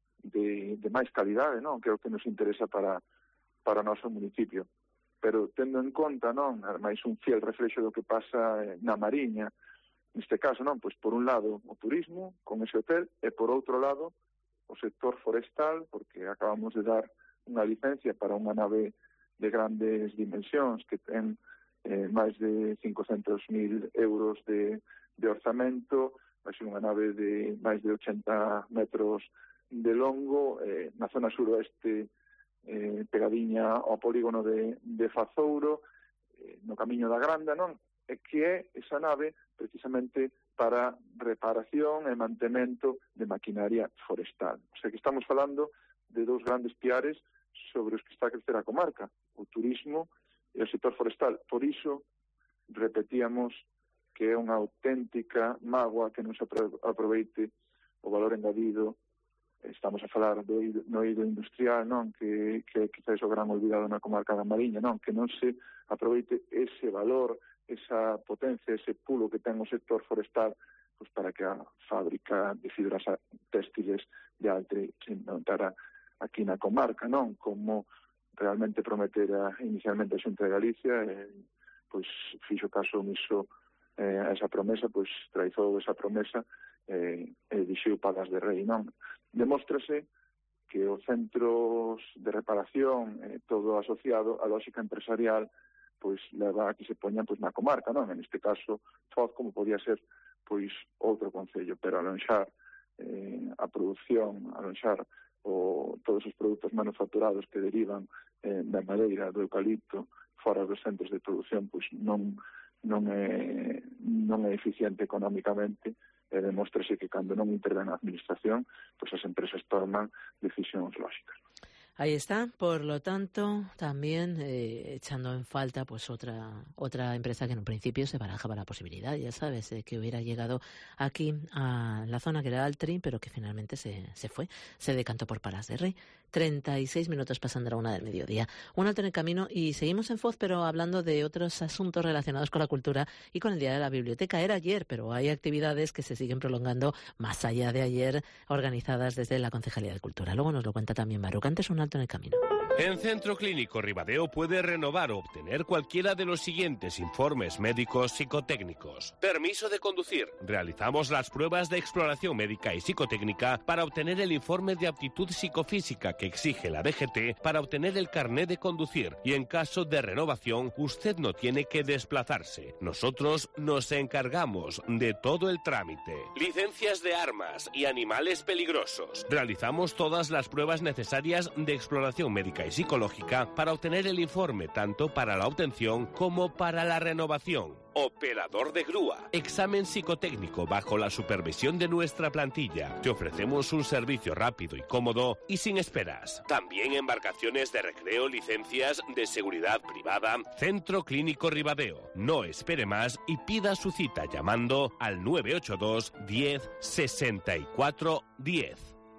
de, de máis calidade, non? Que é o que nos interesa para, para o noso municipio. Pero tendo en conta, non, ademais un fiel reflexo do que pasa na Mariña, neste caso, non, pois por un lado o turismo con ese hotel e por outro lado o sector forestal, porque acabamos de dar unha licencia para unha nave de grandes dimensións que ten eh, máis de cincocentos mil euros de, de orzamento, vai ser unha nave de máis de ochenta metros de longo, eh, na zona suroeste eh, pegadiña ao polígono de, de Fazouro, eh, no camiño da Granda, non? E que é esa nave precisamente para reparación e mantemento de maquinaria forestal. O sea que estamos falando de dous grandes piares sobre os que está a crecer a comarca, o turismo e o sector forestal. Por iso, repetíamos que é unha auténtica mágoa que non se aproveite o valor engadido. Estamos a falar do no eido industrial, non, que, que quizás o gran olvidado na comarca da Mariña, non, que non se aproveite ese valor, esa potencia, ese pulo que ten o sector forestal pues, para que a fábrica de fibras textiles de Altre se montara aquí na comarca, non? Como realmente prometera inicialmente a Xunta de Galicia, eh, pois fixo caso omiso eh, a esa promesa, pois traizou esa promesa eh, e dixiu pagas de rei, non? Demóstrase que os centros de reparación, eh, todo asociado á lógica empresarial, pois leva a que se poñan pois na comarca, non? En este caso, Foz, como podía ser pois outro concello, pero alonxar eh, a produción, alonxar o, todos os produtos manufacturados que derivan eh, da madeira, do eucalipto, fora dos centros de produción, pois non non é non é eficiente económicamente, e demóstrase que cando non intervén a administración, pois as empresas toman decisións lógicas. Ahí está, por lo tanto, también eh, echando en falta pues otra otra empresa que en un principio se barajaba la posibilidad, ya sabes, eh, que hubiera llegado aquí a la zona que era Altri, pero que finalmente se, se fue, se decantó por Palas de Rey. treinta y seis minutos pasando a la una del mediodía. Un alto en el camino y seguimos en Foz, pero hablando de otros asuntos relacionados con la cultura y con el Día de la Biblioteca. Era ayer, pero hay actividades que se siguen prolongando más allá de ayer, organizadas desde la Concejalía de Cultura. Luego nos lo cuenta también Baruch. Antes un alto en el camino. En Centro Clínico Ribadeo puede renovar o obtener cualquiera de los siguientes informes médicos psicotécnicos. Permiso de conducir. Realizamos las pruebas de exploración médica y psicotécnica para obtener el informe de aptitud psicofísica que exige la D G T para obtener el carné de conducir. Y en caso de renovación, usted no tiene que desplazarse. Nosotros nos encargamos de todo el trámite. Licencias de armas y animales peligrosos. Realizamos todas las pruebas necesarias de exploración médica y psicológica para obtener el informe tanto para la obtención como para la renovación. Operador de grúa. Examen psicotécnico bajo la supervisión de nuestra plantilla. Te ofrecemos un servicio rápido y cómodo y sin esperas. También embarcaciones de recreo, licencias de seguridad privada. Centro Clínico Ribadeo. No espere más y pida su cita llamando al nueve ocho dos, diez, sesenta y cuatro, diez.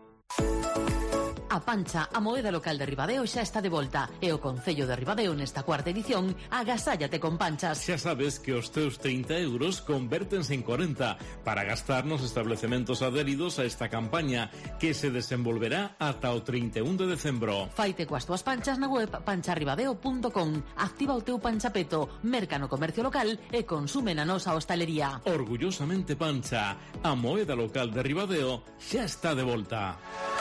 A Pancha, a moeda local de Ribadeo xa está de volta e o Concello de Ribadeo nesta cuarta edición agasállate con panchas. Xa sabes que os teus trinta euros convértense en cuarenta para gastar nos establecementos adheridos a esta campaña que se desenvolverá ata o trinta e un de decembro. Faite coas túas panchas na web pancharribadeo punto com. Activa o teu panchapeto, merca no comercio local e consume na nosa hostalería. Orgullosamente Pancha, a moeda local de Ribadeo xa está de volta.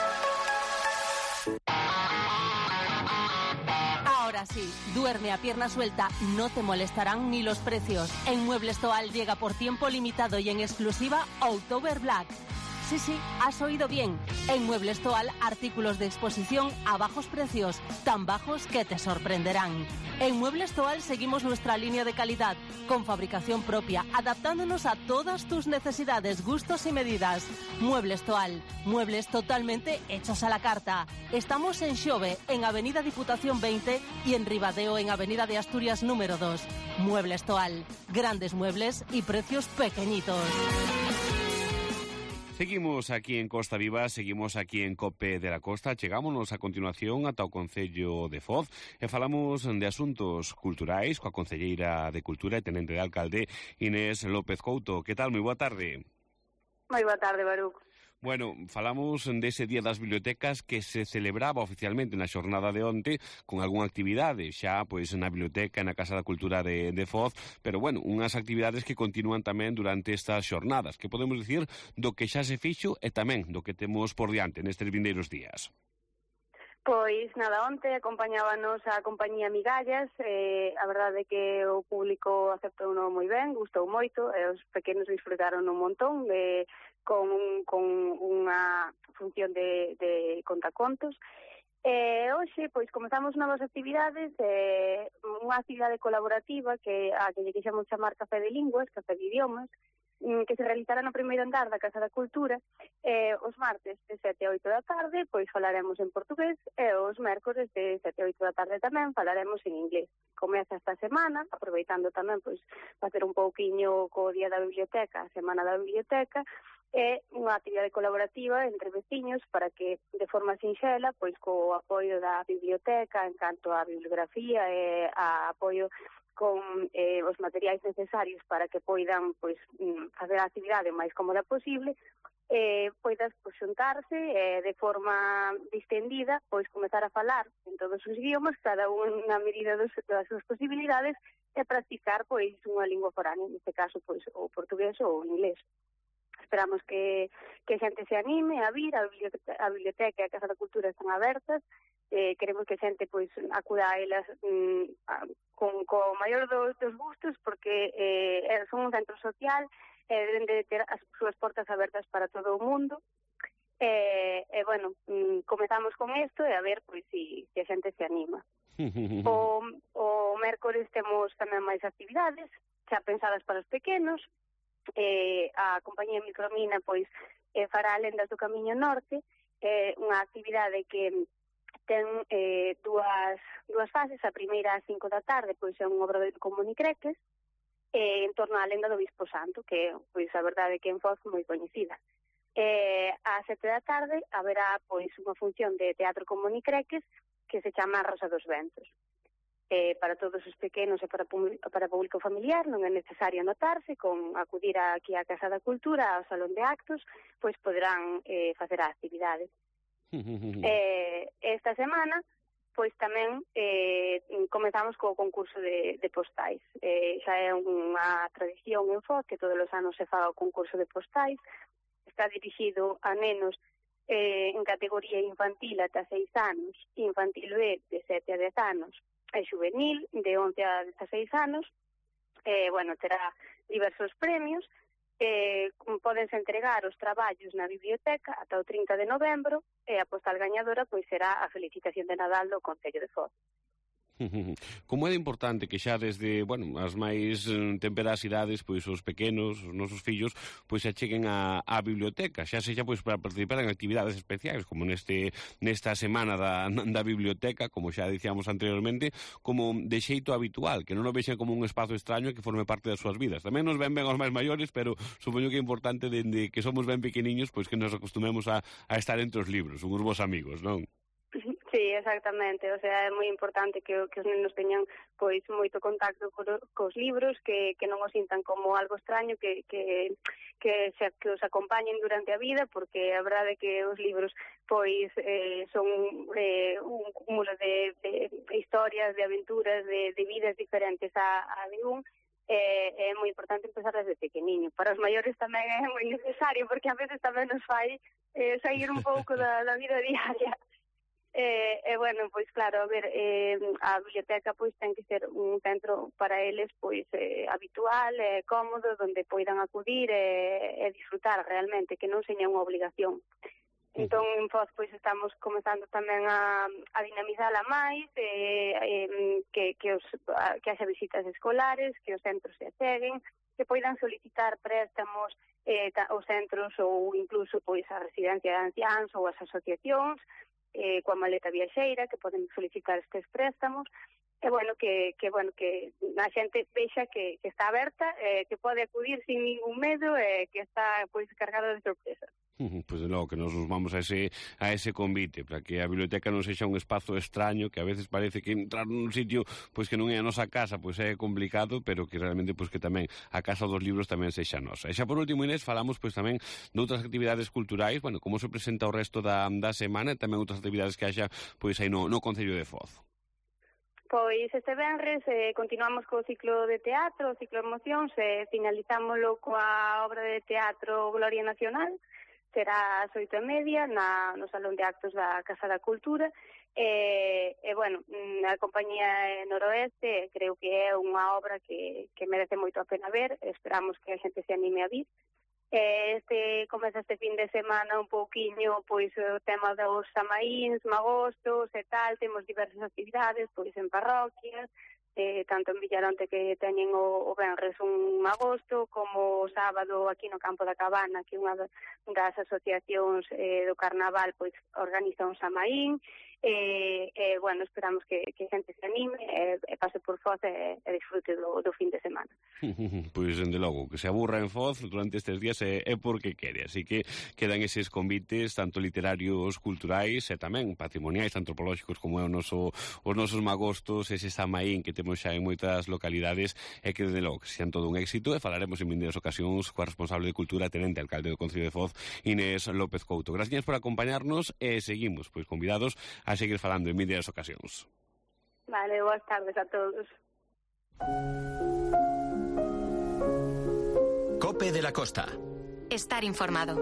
Ahora sí, duerme a pierna suelta, no te molestarán ni los precios. En Muebles Toal llega por tiempo limitado y en exclusiva October Black. Sí, sí, has oído bien. En Muebles Toal, artículos de exposición a bajos precios, tan bajos que te sorprenderán. En Muebles Toal seguimos nuestra línea de calidad, con fabricación propia, adaptándonos a todas tus necesidades, gustos y medidas. Muebles Toal, muebles totalmente hechos a la carta. Estamos en Xove, en Avenida Diputación veinte y en Ribadeo, en Avenida de Asturias número dos. Muebles Toal, grandes muebles y precios pequeñitos. Seguimos aquí en Costa Viva, seguimos aquí en COPE de la Costa. Chegámonos a continuación ata o Concello de Foz e falamos de asuntos culturais coa concelleira de Cultura e tenente de alcalde Inés López Couto. Que tal? Moi boa tarde. Moi boa tarde, Baruc. Bueno, falamos dese Día das Bibliotecas que se celebraba oficialmente na xornada de onte con algunha actividade xa pois na biblioteca e na Casa da Cultura de, de Foz, pero bueno, unhas actividades que continúan tamén durante estas xornadas. Que podemos dicir do que xa se fixo e tamén do que temos por diante nestes vindeiros días? Pois nada, onte acompañábanos a compañía Migallas, eh, a verdade é que o público aceptou moi ben, gustou moito, e os pequenos disfrutaron un montón de, con, con unha función de, de contacontos. E hoxe, pois, comezamos novas actividades, eh, unha actividade colaborativa que a que lle quixemos chamar Café de Linguas, Café de Idiomas, que se realizará no primeiro andar da Casa da Cultura, e os martes de sete a oito da tarde, pois falaremos en portugués, e os mércores de sete a oito da tarde tamén falaremos en inglés. Comeza esta semana, aproveitando tamén, pois, facer un pouquiño co Día da Biblioteca, a Semana da Biblioteca, é unha actividade colaborativa entre veciños para que, de forma sinxela, pois, co apoio da biblioteca, en canto á bibliografía e a apoio con eh, os materiais necesarios para que poidan pois facer a actividade o máis cómoda posible, eh, poidas pois, xuntarse eh, de forma distendida, pois comezar a falar en todos os idiomas, cada un na medida dos, das súas posibilidades, e practicar pois unha lingua foránea, neste caso pois o portugués ou o inglés. Esperamos que, que a xente se anime a vir, a biblioteca, a biblioteca e a Casa da Cultura están abertas. Eh, queremos que a xente pois acuda a elas mm, a, con, con maior dos, dos gustos, porque eh, son un centro social e eh, deben de ter as súas portas abertas para todo o mundo. E, eh, eh, bueno, mm, comezamos con isto e a ver pois si, si a xente se anima. o, o mércores temos tamén máis actividades xa pensadas para os pequenos. Eh, a compañía Micromina pois eh, fará Lendas do Camiño Norte, eh, unha actividade que ten eh, dúas, dúas fases. A primeira ás cinco da tarde pois é un obradoiro con monicreques eh, en torno á lenda do Bispo Santo, que pois a verdade é que en Foz moi coñecida. Eh, ás sete da tarde haberá pois unha función de teatro con monicreques que se chama Rosa dos Ventos. Eh, para todos os pequenos e para, para público familiar non é necesario anotarse, con acudir aquí á Casa da Cultura, ao Salón de Actos, pois poderán eh, facer a actividade. eh, esta semana, pois tamén eh, comezamos co concurso de, de postais. Eh, xa é unha tradición en Foz que todos os anos se faga o concurso de postais. Está dirixido a nenos eh, en categoría infantil ata seis anos, infantil B de sete a dez anos, e juvenil de once a dezasseis anos. Eh, bueno, terá diversos premios. Eh, pódense entregar os traballos na biblioteca ata o trinta de novembro, e a postal gañadora pois será a felicitación de Nadal do Concello de Foz. Como é de importante que xa desde, bueno, as máis temperadas idades, pois os pequenos, os nosos fillos, pois se acheguen á, á biblioteca, xa sexa pois para participar en actividades especiais, como neste nesta semana da, da biblioteca, como xa dicíamos anteriormente, como de xeito habitual, que non o vexen como un espazo extraño que forme parte das súas vidas. Tamén nos ven ben aos máis maiores, pero supoño que é importante dende que somos ben pequeniños, pois que nos acostumemos a, a estar entre os libros, uns bons amigos, non? Sí, exactamente, o sea, é moi importante que, que os nenos teñan pois moito contacto co, cos libros, que, que non os sintan como algo extraño, que, que, que, se, que os acompañen durante a vida, porque a verdade é que os libros pois eh, son eh, un cúmulo de, de, de historias, de aventuras, de, de vidas diferentes a, a de un. É, é moi importante empezar desde pequeniño. Para os maiores tamén é moi necesario, porque a veces tamén nos fai eh, sair un pouco da, da vida diaria. E, eh, eh, bueno, pois claro, a ver, eh, a biblioteca pois ten que ser un centro para eles pois eh, habitual, eh, cómodo, donde poidan acudir e eh, eh, disfrutar realmente, que non seña unha obligación. Entón, en Foz, pois estamos comezando tamén a, a dinamizala máis, eh, eh, que, que, os, que haxa visitas escolares, que os centros se acheguen, que poidan solicitar préstamos eh, aos centros ou incluso pois a residencia de anciáns ou as asociacións, eh, coa maleta viaxeira, que poden solicitar estes préstamos, e bueno, que, que, bueno, que a xente vexa que, que está aberta, eh, que pode acudir sin ningún medo, e eh, que está pois cargada de sorpresas. Pois de logo que nos vamos a ese a ese convite para que a biblioteca non sexa un espazo extraño, que a veces parece que entrar nun sitio pois que non é a nosa casa, pois é complicado, pero que realmente pois que tamén a casa dos libros tamén sexa nosa. E xa por último, Inés, falamos pois tamén de outras actividades culturais, bueno, como se presenta o resto da, da semana e tamén outras actividades que haxa pois aí no, no Concello de Foz. Pois este venres eh, continuamos co ciclo de teatro, o ciclo de emocións, e finalizámoslo coa obra de teatro Gloria Nacional. Será ás oito e media na, no Salón de Actos da Casa da Cultura e, e bueno, a compañía Noroeste creo que é unha obra que, que merece moito a pena ver, esperamos que a xente se anime a vir. Este comeza este fin de semana un pouquiño pois o tema dos samaíns, magostos e tal, temos diversas actividades pois en parroquias, Eh, tanto en Villaronte que teñen o, o venres un agosto, como o sábado aquí no Campo da Cabana, que unha das asociacións eh, do Carnaval pois organiza un samaín, e, eh, eh, bueno, esperamos que, que xente se anime e, e pase por Foz e, e disfrute do, do fin de semana. Pois, dende logo, que se aburra en Foz durante estes días é, é porque quere, así que quedan eses convites, tanto literarios, culturais e tamén patrimoniais, antropolóxicos, como é o noso, os nosos magostos, ese samaín que temos xa en moitas localidades, e que, dende logo, que sean todo un éxito, e falaremos en vindeiras ocasións coa responsable de Cultura, tenente alcalde do Concello de Foz, Inés López Couto. Gracias por acompañarnos e seguimos, pois, convidados a seguir falando en vindeiras ocasións. Vale, boas tardes a todos. COPE de la Costa. Estar informado.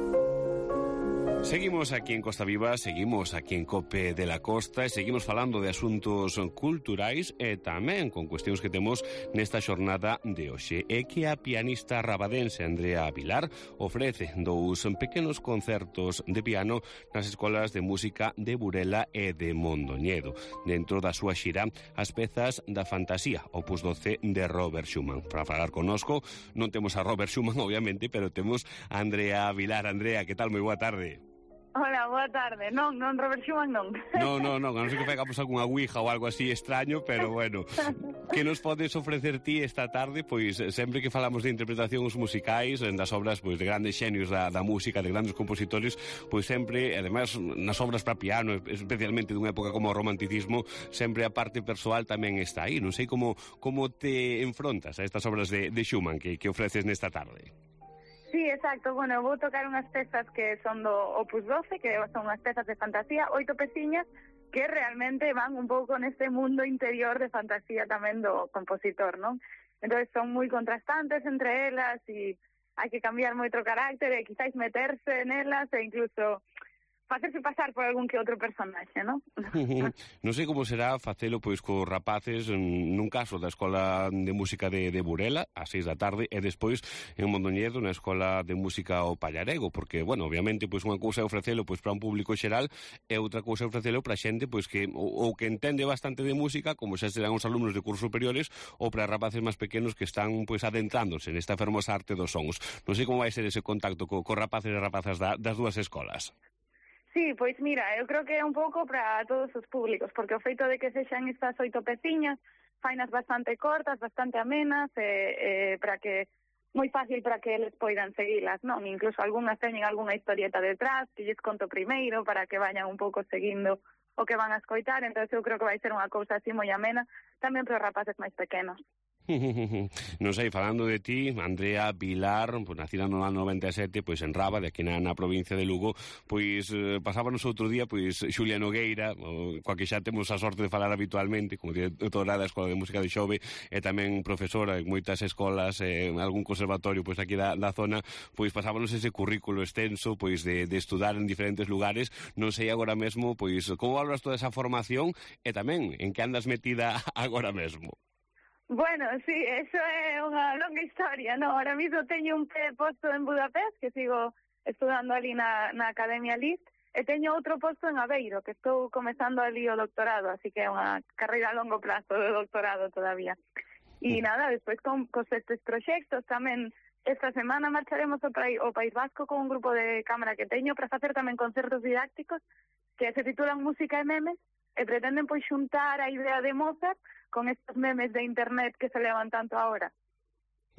Seguimos aquí en Costa Viva, seguimos aquí en COPE de la Costa e seguimos falando de asuntos culturais e tamén con cuestións que temos nesta xornada de hoxe. É que a pianista rabadense Andrea Vilar ofrece dous pequenos concertos de piano nas escolas de música de Burela e de Mondoñedo, dentro da súa xira As pezas da fantasía, opus doce de Robert Schumann. Para falar connosco non temos a Robert Schumann, obviamente, pero temos a Andrea Vilar. Andrea, que tal? Moi boa tarde. Hola, boa tarde. Non, non, Robert Schumann non. Non, non, non, a non ser que pegamos algunha ouija ou algo así extraño, pero bueno, que nos podes ofrecer ti esta tarde? Pois sempre que falamos de interpretacións musicais, das obras pois de grandes xenios da, da música, de grandes compositores, pois sempre, además, nas obras para piano, especialmente dunha época como o romanticismo, sempre a parte persoal tamén está aí. Non sei como como te enfrontas a estas obras de, de Schumann que, que ofreces nesta tarde. Sí, exacto. Bueno, vou tocar unhas pezas que son do Opus doce, que son unhas pezas de fantasía, oito peciñas, que realmente van un pouco neste mundo interior de fantasía tamén do compositor, non? Entón, son moi contrastantes entre elas e hai que cambiar moito carácter e quizáis meterse nelas e incluso facerse pasar por algún que outro personaxe, non? Non sei como será facelo pois cos rapaces, nun caso da Escola de Música de, de Burela, ás seis da tarde, e despois en Mondoñedo, na Escola de Música o Pallarego, porque, bueno, obviamente, pois unha cousa é ofrecelo pois para un público xeral e outra cousa é ofrecelo para xente pois que ou, ou que entende bastante de música, como xa serán os alumnos de cursos superiores, ou para rapaces máis pequenos que están pois adentrándose nesta fermosa arte dos sons. Non sei como vai ser ese contacto co, co rapaces e rapazas da, das dúas escolas. Sí, pois mira, eu creo que é un pouco para todos os públicos, porque o feito de que sexan estas oito peciñas, fainas bastante cortas, bastante amenas, e, e para que moi fácil para que eles poidan seguilas, non? Incluso algunhas teñen algunha historieta detrás, que lles conto primeiro, para que vayan un pouco seguindo o que van a escoitar, entón eu creo que vai ser unha cousa así moi amena, tamén para os rapaces máis pequenos. Non sei, falando de ti, Andrea Vilar, pues, nacida no ano noventa e sete, pois en Raba, de aquí na, na provincia de Lugo, pois eh, pasábanos outro día, pois Xulia Nogueira, o, coa que xa temos a sorte de falar habitualmente, como directora da Escola de Música de Xove, e tamén profesora en moitas escolas, en algún conservatorio pois aquí da, da zona, pois pasábanos ese currículo extenso, pois de, de estudar en diferentes lugares. Non sei agora mesmo, pois, como valoras toda esa formación e tamén en que andas metida agora mesmo? Bueno, sí, eso é unha longa historia, no? Ahora mismo teño un pé posto en Budapest, que sigo estudando ali na, na Academia Liszt, e teño outro posto en Aveiro, que estou comezando ali o doctorado, así que é unha carreira a longo plazo de doctorado todavía. E nada, despois con, con estes proxectos tamén, esta semana marcharemos ao, ao País Vasco con un grupo de cámara que teño para facer tamén concertos didácticos que se titulan Música e Memes, e pretenden pois xuntar a idea de Mozart con estos memes de internet que se levan tanto ahora.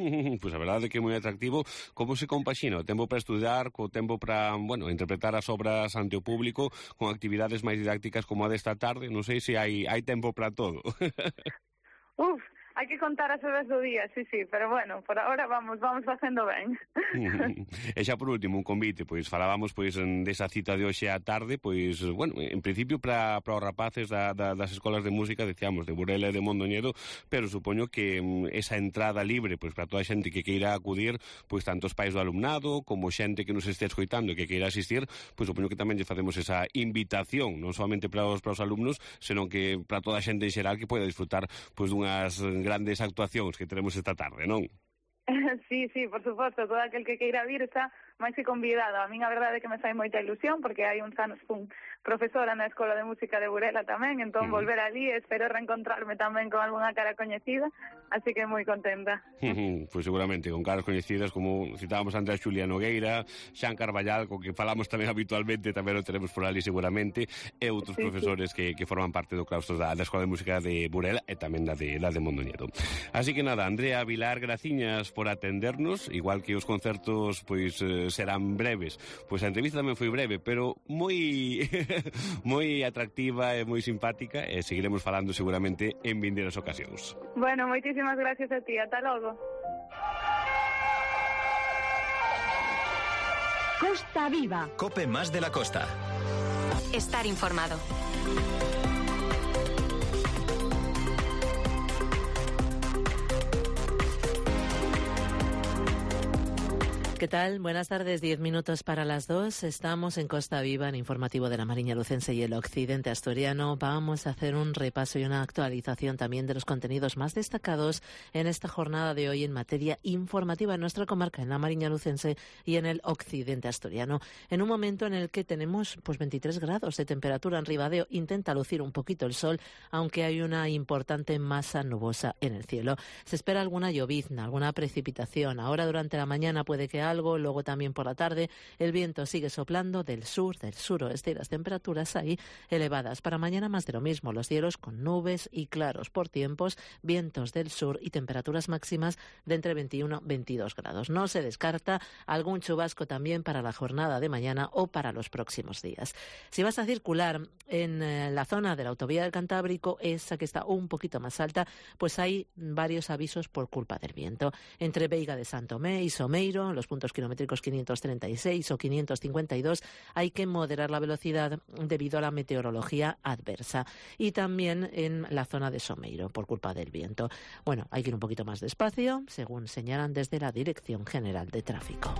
Pois a verdade é que é moi atractivo. Como se compaxina o tempo para estudar co tempo para, bueno, interpretar as obras ante o público con actividades máis didácticas como a desta tarde? Non sei se hai hai tempo para todo. Uf, hai que contar as horas do día, sí, sí, pero bueno, por ahora vamos, vamos facendo ben. E xa por último, un convite, pois falábamos pois desa cita de hoxe á tarde, pois, bueno, en principio para, para os rapaces da, da, das escolas de música, decíamos, de Burela e de Mondoñedo, pero supoño que esa entrada libre, pois para toda a xente que queira acudir, pois tanto os pais do alumnado, como xente que nos este escoitando e que queira asistir, pois supoño que tamén lle facemos esa invitación, non solamente para os, para os alumnos, senón que para toda a xente en xeral que poida disfrutar pois dunhas grandes actuacións que teremos esta tarde, non? Sí, sí, por suposto, todo aquel que queira vir está máis que convidado. A min a verdade é que me fai moita ilusión, porque hai uns anos fun profesora na Escola de Música de Burela tamén, entón mm. volver ali, espero reencontrarme tamén con algunha cara coñecida, así que moi contenta. Pois pues seguramente, con caras coñecidas, como citábamos antes a Xulia Nogueira, Xan Carballal, con que falamos tamén habitualmente, tamén o teremos por ali seguramente, e outros sí, profesores sí. Que, que forman parte do claustro da, da Escola de Música de Burela e tamén da de, la de Mondoñedo. Así que nada, Andrea Vilar, graciñas por atendernos, igual que os concertos pois eh, serán breves. Pois a entrevista tamén foi breve, pero moi moi atractiva e moi simpática, e seguiremos falando seguramente en vindeiras ocasións. Bueno, moitísimas gracias a ti, ata logo. Costa Viva. Cope más de la costa. Estar informado. ¿Qué tal? Buenas tardes, diez minutos para las dos. Estamos en Costa Viva, en Informativo de la Mariña Lucense y el Occidente Asturiano. Vamos a hacer un repaso y una actualización también de los contenidos más destacados en esta jornada de hoy en materia informativa en nuestra comarca, en la Mariña Lucense y en el Occidente Asturiano. En un momento en el que tenemos pues veintitrés grados de temperatura en Ribadeo, intenta lucir un poquito el sol, aunque hay una importante masa nubosa en el cielo. Se espera alguna llovizna, alguna precipitación. Ahora durante la mañana puede que algo, luego también por la tarde el viento sigue soplando del sur, del suroeste, y las temperaturas ahí elevadas. Para mañana más de lo mismo, los cielos con nubes y claros por tiempos, vientos del sur y temperaturas máximas de entre veintiuno y veintidós grados. No se descarta algún chubasco también para la jornada de mañana o para los próximos días. Si vas a circular en eh, la zona de la autovía del Cantábrico, esa que está un poquito más alta, pues hay varios avisos por culpa del viento. Entre Veiga de Santomé y Someiro, los puntos kilométricos quinientos treinta y seis o quinientos cincuenta y dos, hay que moderar la velocidad debido a la meteorología adversa. Y también en la zona de Someiro, por culpa del viento. Bueno, hay que ir un poquito más despacio, según señalan desde la Dirección General de Tráfico.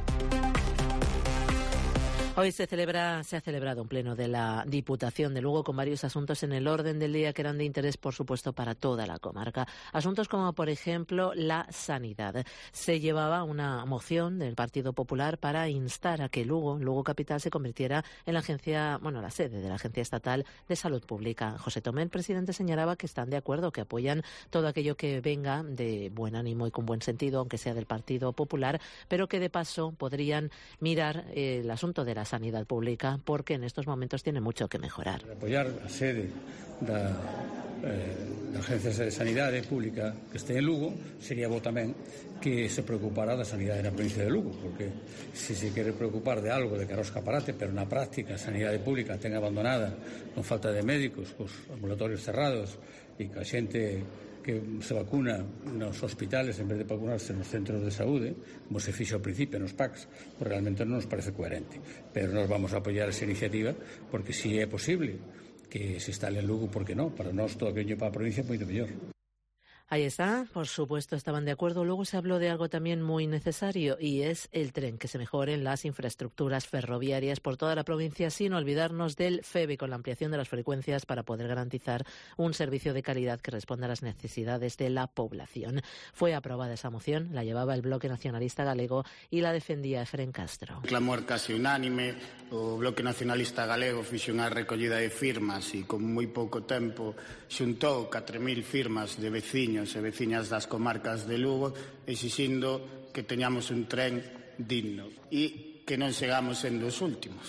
Hoy se celebra, se ha celebrado un pleno de la Diputación de Lugo con varios asuntos en el orden del día que eran de interés, por supuesto, para toda la comarca. Asuntos como, por ejemplo, la sanidad. Se llevaba una moción del Partido Popular para instar a que Lugo, Lugo Capital, se convirtiera en la agencia, bueno, la sede de la Agencia Estatal de Salud Pública. José Tomé, el presidente, señalaba que están de acuerdo, que apoyan todo aquello que venga de buen ánimo y con buen sentido, aunque sea del Partido Popular, pero que de paso podrían mirar eh, el asunto de la sanidad pública, porque en estos momentos tiene mucho que mejorar. Apoyar a sede da, eh, da Agencia de Sanidade Pública que este en Lugo sería bo tamén que se preocupara da sanidade na provincia de Lugo, porque se se quere preocupar de algo de cara ao escaparate, pero na práctica a sanidade pública ten abandonada con falta de médicos, cos ambulatorios cerrados e que a xente que se vacuna nos hospitales en vez de vacunarse nos centros de saúde, como se fixo ao principio nos P A Cs, pues realmente non nos parece coherente. Pero nos vamos a apoiar esa iniciativa porque si é posible que se instale en Lugo, porque non? Para nós todo aquello para a provincia é moito mellor. Ahí está, por supuesto estaban de acuerdo. Luego se habló de algo también muy necesario y es el tren, que se mejoren las infraestructuras ferroviarias por toda la provincia, sin olvidarnos del F E B E, con la ampliación de las frecuencias para poder garantizar un servicio de calidad que responda a las necesidades de la población. Fue aprobada esa moción, la llevaba el Bloque Nacionalista Galego y la defendía Efrén Castro. Clamor casi unánime, o Bloque Nacionalista Galego fixo unha recollida de firmas e con moi pouco tempo xuntou catro mil firmas de veciños e veciñas das comarcas de Lugo exixindo que teñamos un tren digno e que non chegamos sendo os últimos.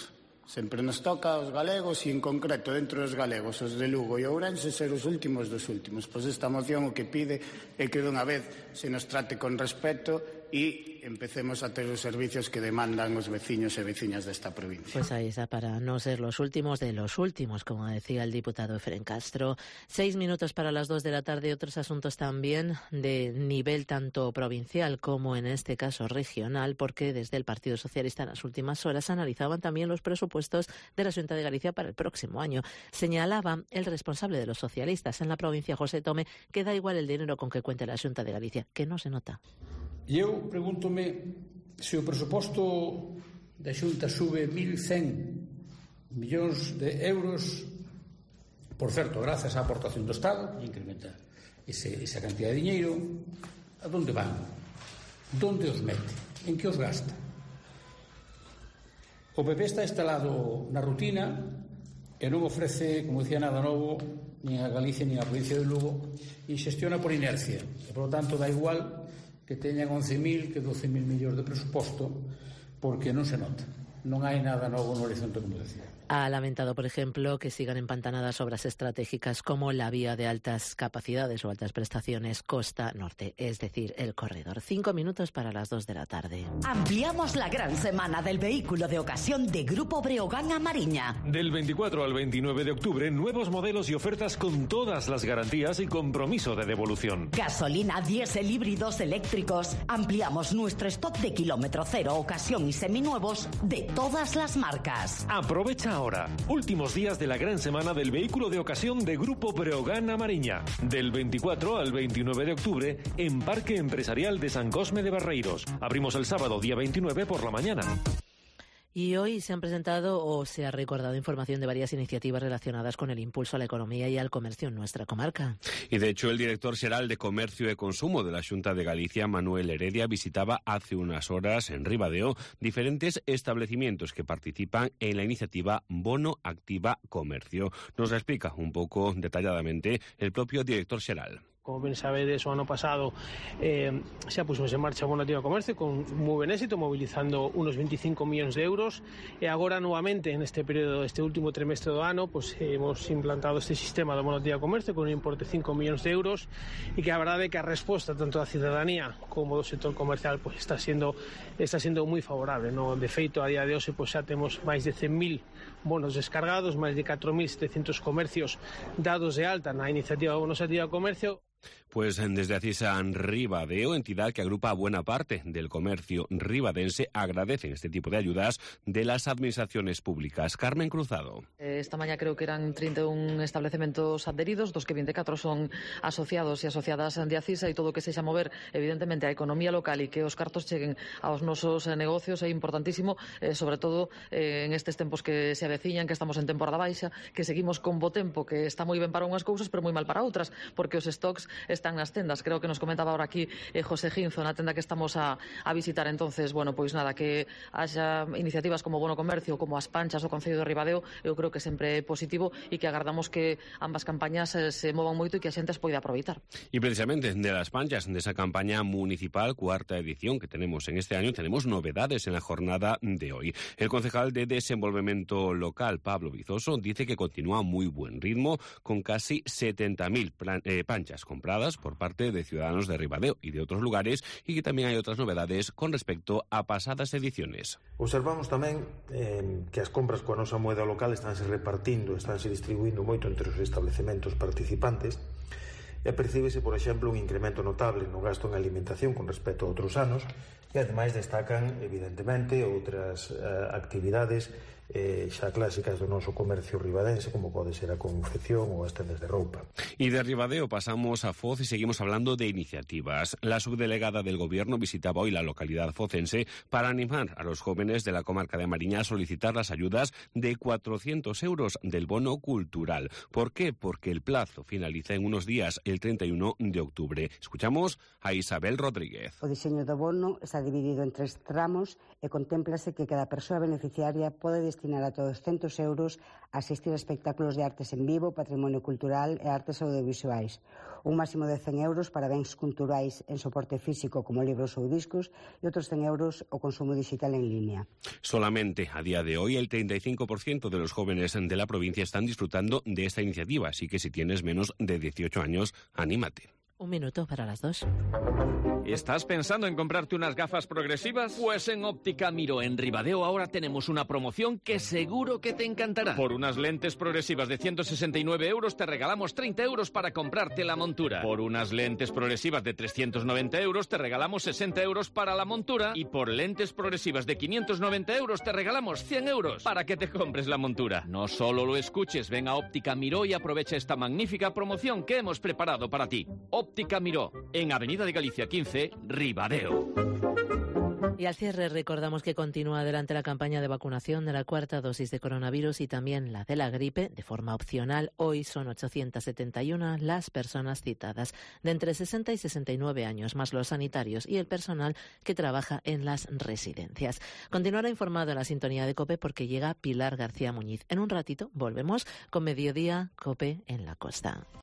Sempre nos toca aos galegos e, en concreto, dentro dos galegos, os de Lugo e Ourense, ser os últimos dos últimos. Pois esta moción o que pide é que dunha vez se nos trate con respeto e empecemos a ter os servicios que demandan os veciños e veciñas desta provincia. Pues ahí está, para no ser los últimos de los últimos, como decía el diputado Efrén Castro. Seis minutos para las dos de la tarde. Otros asuntos también de nivel tanto provincial como en este caso regional, porque desde el Partido Socialista en las últimas horas analizaban también los presupuestos de la Xunta de Galicia para el próximo año. Señalaba el responsable de los socialistas en la provincia, José Tome, que da igual el dinero con que cuente la Xunta de Galicia, que no se nota. E eu pregúntome se o presuposto da Xunta sube mil cen millóns de euros, por certo, grazas á aportación do Estado, que incrementa ese, esa cantidad de diñeiro, a donde van? Donde os mete? En que os gasta? O P P está instalado na rutina e non ofrece, como decía, nada novo nin a Galicia nin a provincia de Lugo, e xestiona por inercia, e, por lo tanto, dá igual que teñan once mil que doce mil millóns de presuposto, porque non se nota. Non hai nada novo no horizonte, como decía. Ha lamentado, por ejemplo, que sigan empantanadas obras estratégicas como la vía de altas capacidades o altas prestaciones Costa Norte, es decir, el corredor. Cinco minutos para las dos de la tarde. Ampliamos la gran semana del vehículo de ocasión de Grupo Breogán a Mariña. Del veinticuatro al veintinueve de octubre, nuevos modelos y ofertas con todas las garantías y compromiso de devolución. Gasolina, diésel, híbridos, eléctricos. Ampliamos nuestro stock de kilómetro cero, ocasión y seminuevos de todas las marcas. Aprovecha ahora, últimos días de la gran semana del vehículo de ocasión de Grupo Breogán a Mariña. Del veinticuatro al veintinueve de octubre en Parque Empresarial de San Cosme de Barreiros. Abrimos el sábado día veintinueve por la mañana. Y hoy se han presentado o se ha recordado información de varias iniciativas relacionadas con el impulso a la economía y al comercio en nuestra comarca. Y de hecho el director xeral de Comercio e Consumo de la Xunta de Galicia, Manuel Heredia, visitaba hace unas horas en Ribadeo diferentes establecimientos que participan en la iniciativa Bono Activa Comercio. Nos explica un poco detalladamente el propio director xeral. Como ben sabedes, o ano pasado eh, xa puxemos en marcha a Bono Activa Comercio con moi ben éxito, mobilizando unos veinticinco millóns de euros, e agora nuevamente en este período, este último trimestre do ano, pues, eh, hemos implantado este sistema de Bono Activa Comercio con un importe de cinco millóns de euros, e que a verdade é que a resposta tanto da cidadanía como do sector comercial pues, está sendo está sendo moi favorable, no? De feito, a día de hoxe pues, xa temos máis de cen mil bonos descargados, máis de catro mil setecentos comercios dados de alta na iniciativa Bonos Activa Comercio. Pues desde Acisan Ribadeo, entidad que agrupa buena parte del comercio ribadense, agradecen este tipo de ayudas de las administraciones públicas. Carmen Cruzado. Esta mañana creo que eran treinta y un establecimientos adheridos, dos que veinticuatro son asociados e asociadas de Acisa, e todo o que se xa mover, evidentemente, a economía local e que os cartos cheguen aos nosos negocios é importantísimo, eh, sobre todo eh, en estes tempos que se aveciñan, que estamos en temporada baixa, que seguimos con bo tempo, que está moi ben para unhas cousas, pero moi mal para outras, porque os stocks están nas tendas. Creo que nos comentaba ahora aquí eh, José Ginzo na tenda que estamos a, a visitar. Entonces, bueno, pois nada, que haxa iniciativas como Bono Comercio, como as panchas do Concello de Ribadeo, eu creo que sempre é positivo e que agardamos que ambas campañas eh, se movan moito e que a xente as poida aproveitar. Y precisamente de las panchas, de esa campaña municipal, cuarta edición que tenemos en este año, tenemos novedades en la jornada de hoy. El concejal de Desenvolvemento Local, Pablo Vizoso, dice que continúa a muy buen ritmo, con casi setenta mil eh, panchas compradas por parte de ciudadanos de Ribadeo y de otros lugares, y que también hay otras novedades con respecto a pasadas ediciones. Observamos tamén eh, que as compras coa nosa moeda local estánse repartindo, estánse distribuindo moito entre os establecementos participantes, e percíbese, por exemplo, un incremento notable no gasto en alimentación con respecto a outros anos, e ademais destacan, evidentemente, outras eh, actividades eh, xa clásicas do noso comercio ribadense, como pode ser a confección ou as tendas de roupa. Y de Ribadeo pasamos a Foz y seguimos hablando de iniciativas. La subdelegada del Gobierno visitaba hoy la localidad focense para animar a los jóvenes de la comarca de Mariña a solicitar las ayudas de cuatrocientos euros del bono cultural. ¿Por qué? Porque el plazo finaliza en unos días, el treinta y uno de octubre. Escuchamos a Isabel Rodríguez. O diseño do bono está dividido en tres tramos e contémplase que cada persoa beneficiaria pode destinar destinar ata doscentos euros a asistir a espectáculos de artes en vivo, patrimonio cultural e artes audiovisuais. Un máximo de cen euros para bens culturais en soporte físico como libros ou discos e outros cen euros o consumo digital en línea. Solamente a día de hoy el treinta y cinco por ciento de los jóvenes de la provincia están disfrutando de esta iniciativa, así que si tienes menos de dieciocho años, anímate. Un minuto para las dos. ¿Estás pensando en comprarte unas gafas progresivas? Pues en Óptica Miró, en Ribadeo, ahora tenemos una promoción que seguro que te encantará. Por unas lentes progresivas de ciento sesenta y nueve euros te regalamos treinta euros para comprarte la montura. Por unas lentes progresivas de trescientos noventa euros te regalamos sesenta euros para la montura. Y por lentes progresivas de quinientos noventa euros te regalamos cien euros para que te compres la montura. No solo lo escuches, ven a Óptica Miró y aprovecha esta magnífica promoción que hemos preparado para ti. Óptica Miró, en Avenida de Galicia quince, Ribadeo. Y al cierre recordamos que continúa adelante la campaña de vacunación de la cuarta dosis de coronavirus y también la de la gripe de forma opcional. Hoy son ochocientas setenta y una las personas citadas de entre sesenta y sesenta y nueve años, más los sanitarios y el personal que trabaja en las residencias. Continuará informado en la sintonía de COPE porque llega Pilar García Muñiz. En un ratito volvemos con Mediodía COPE en la costa.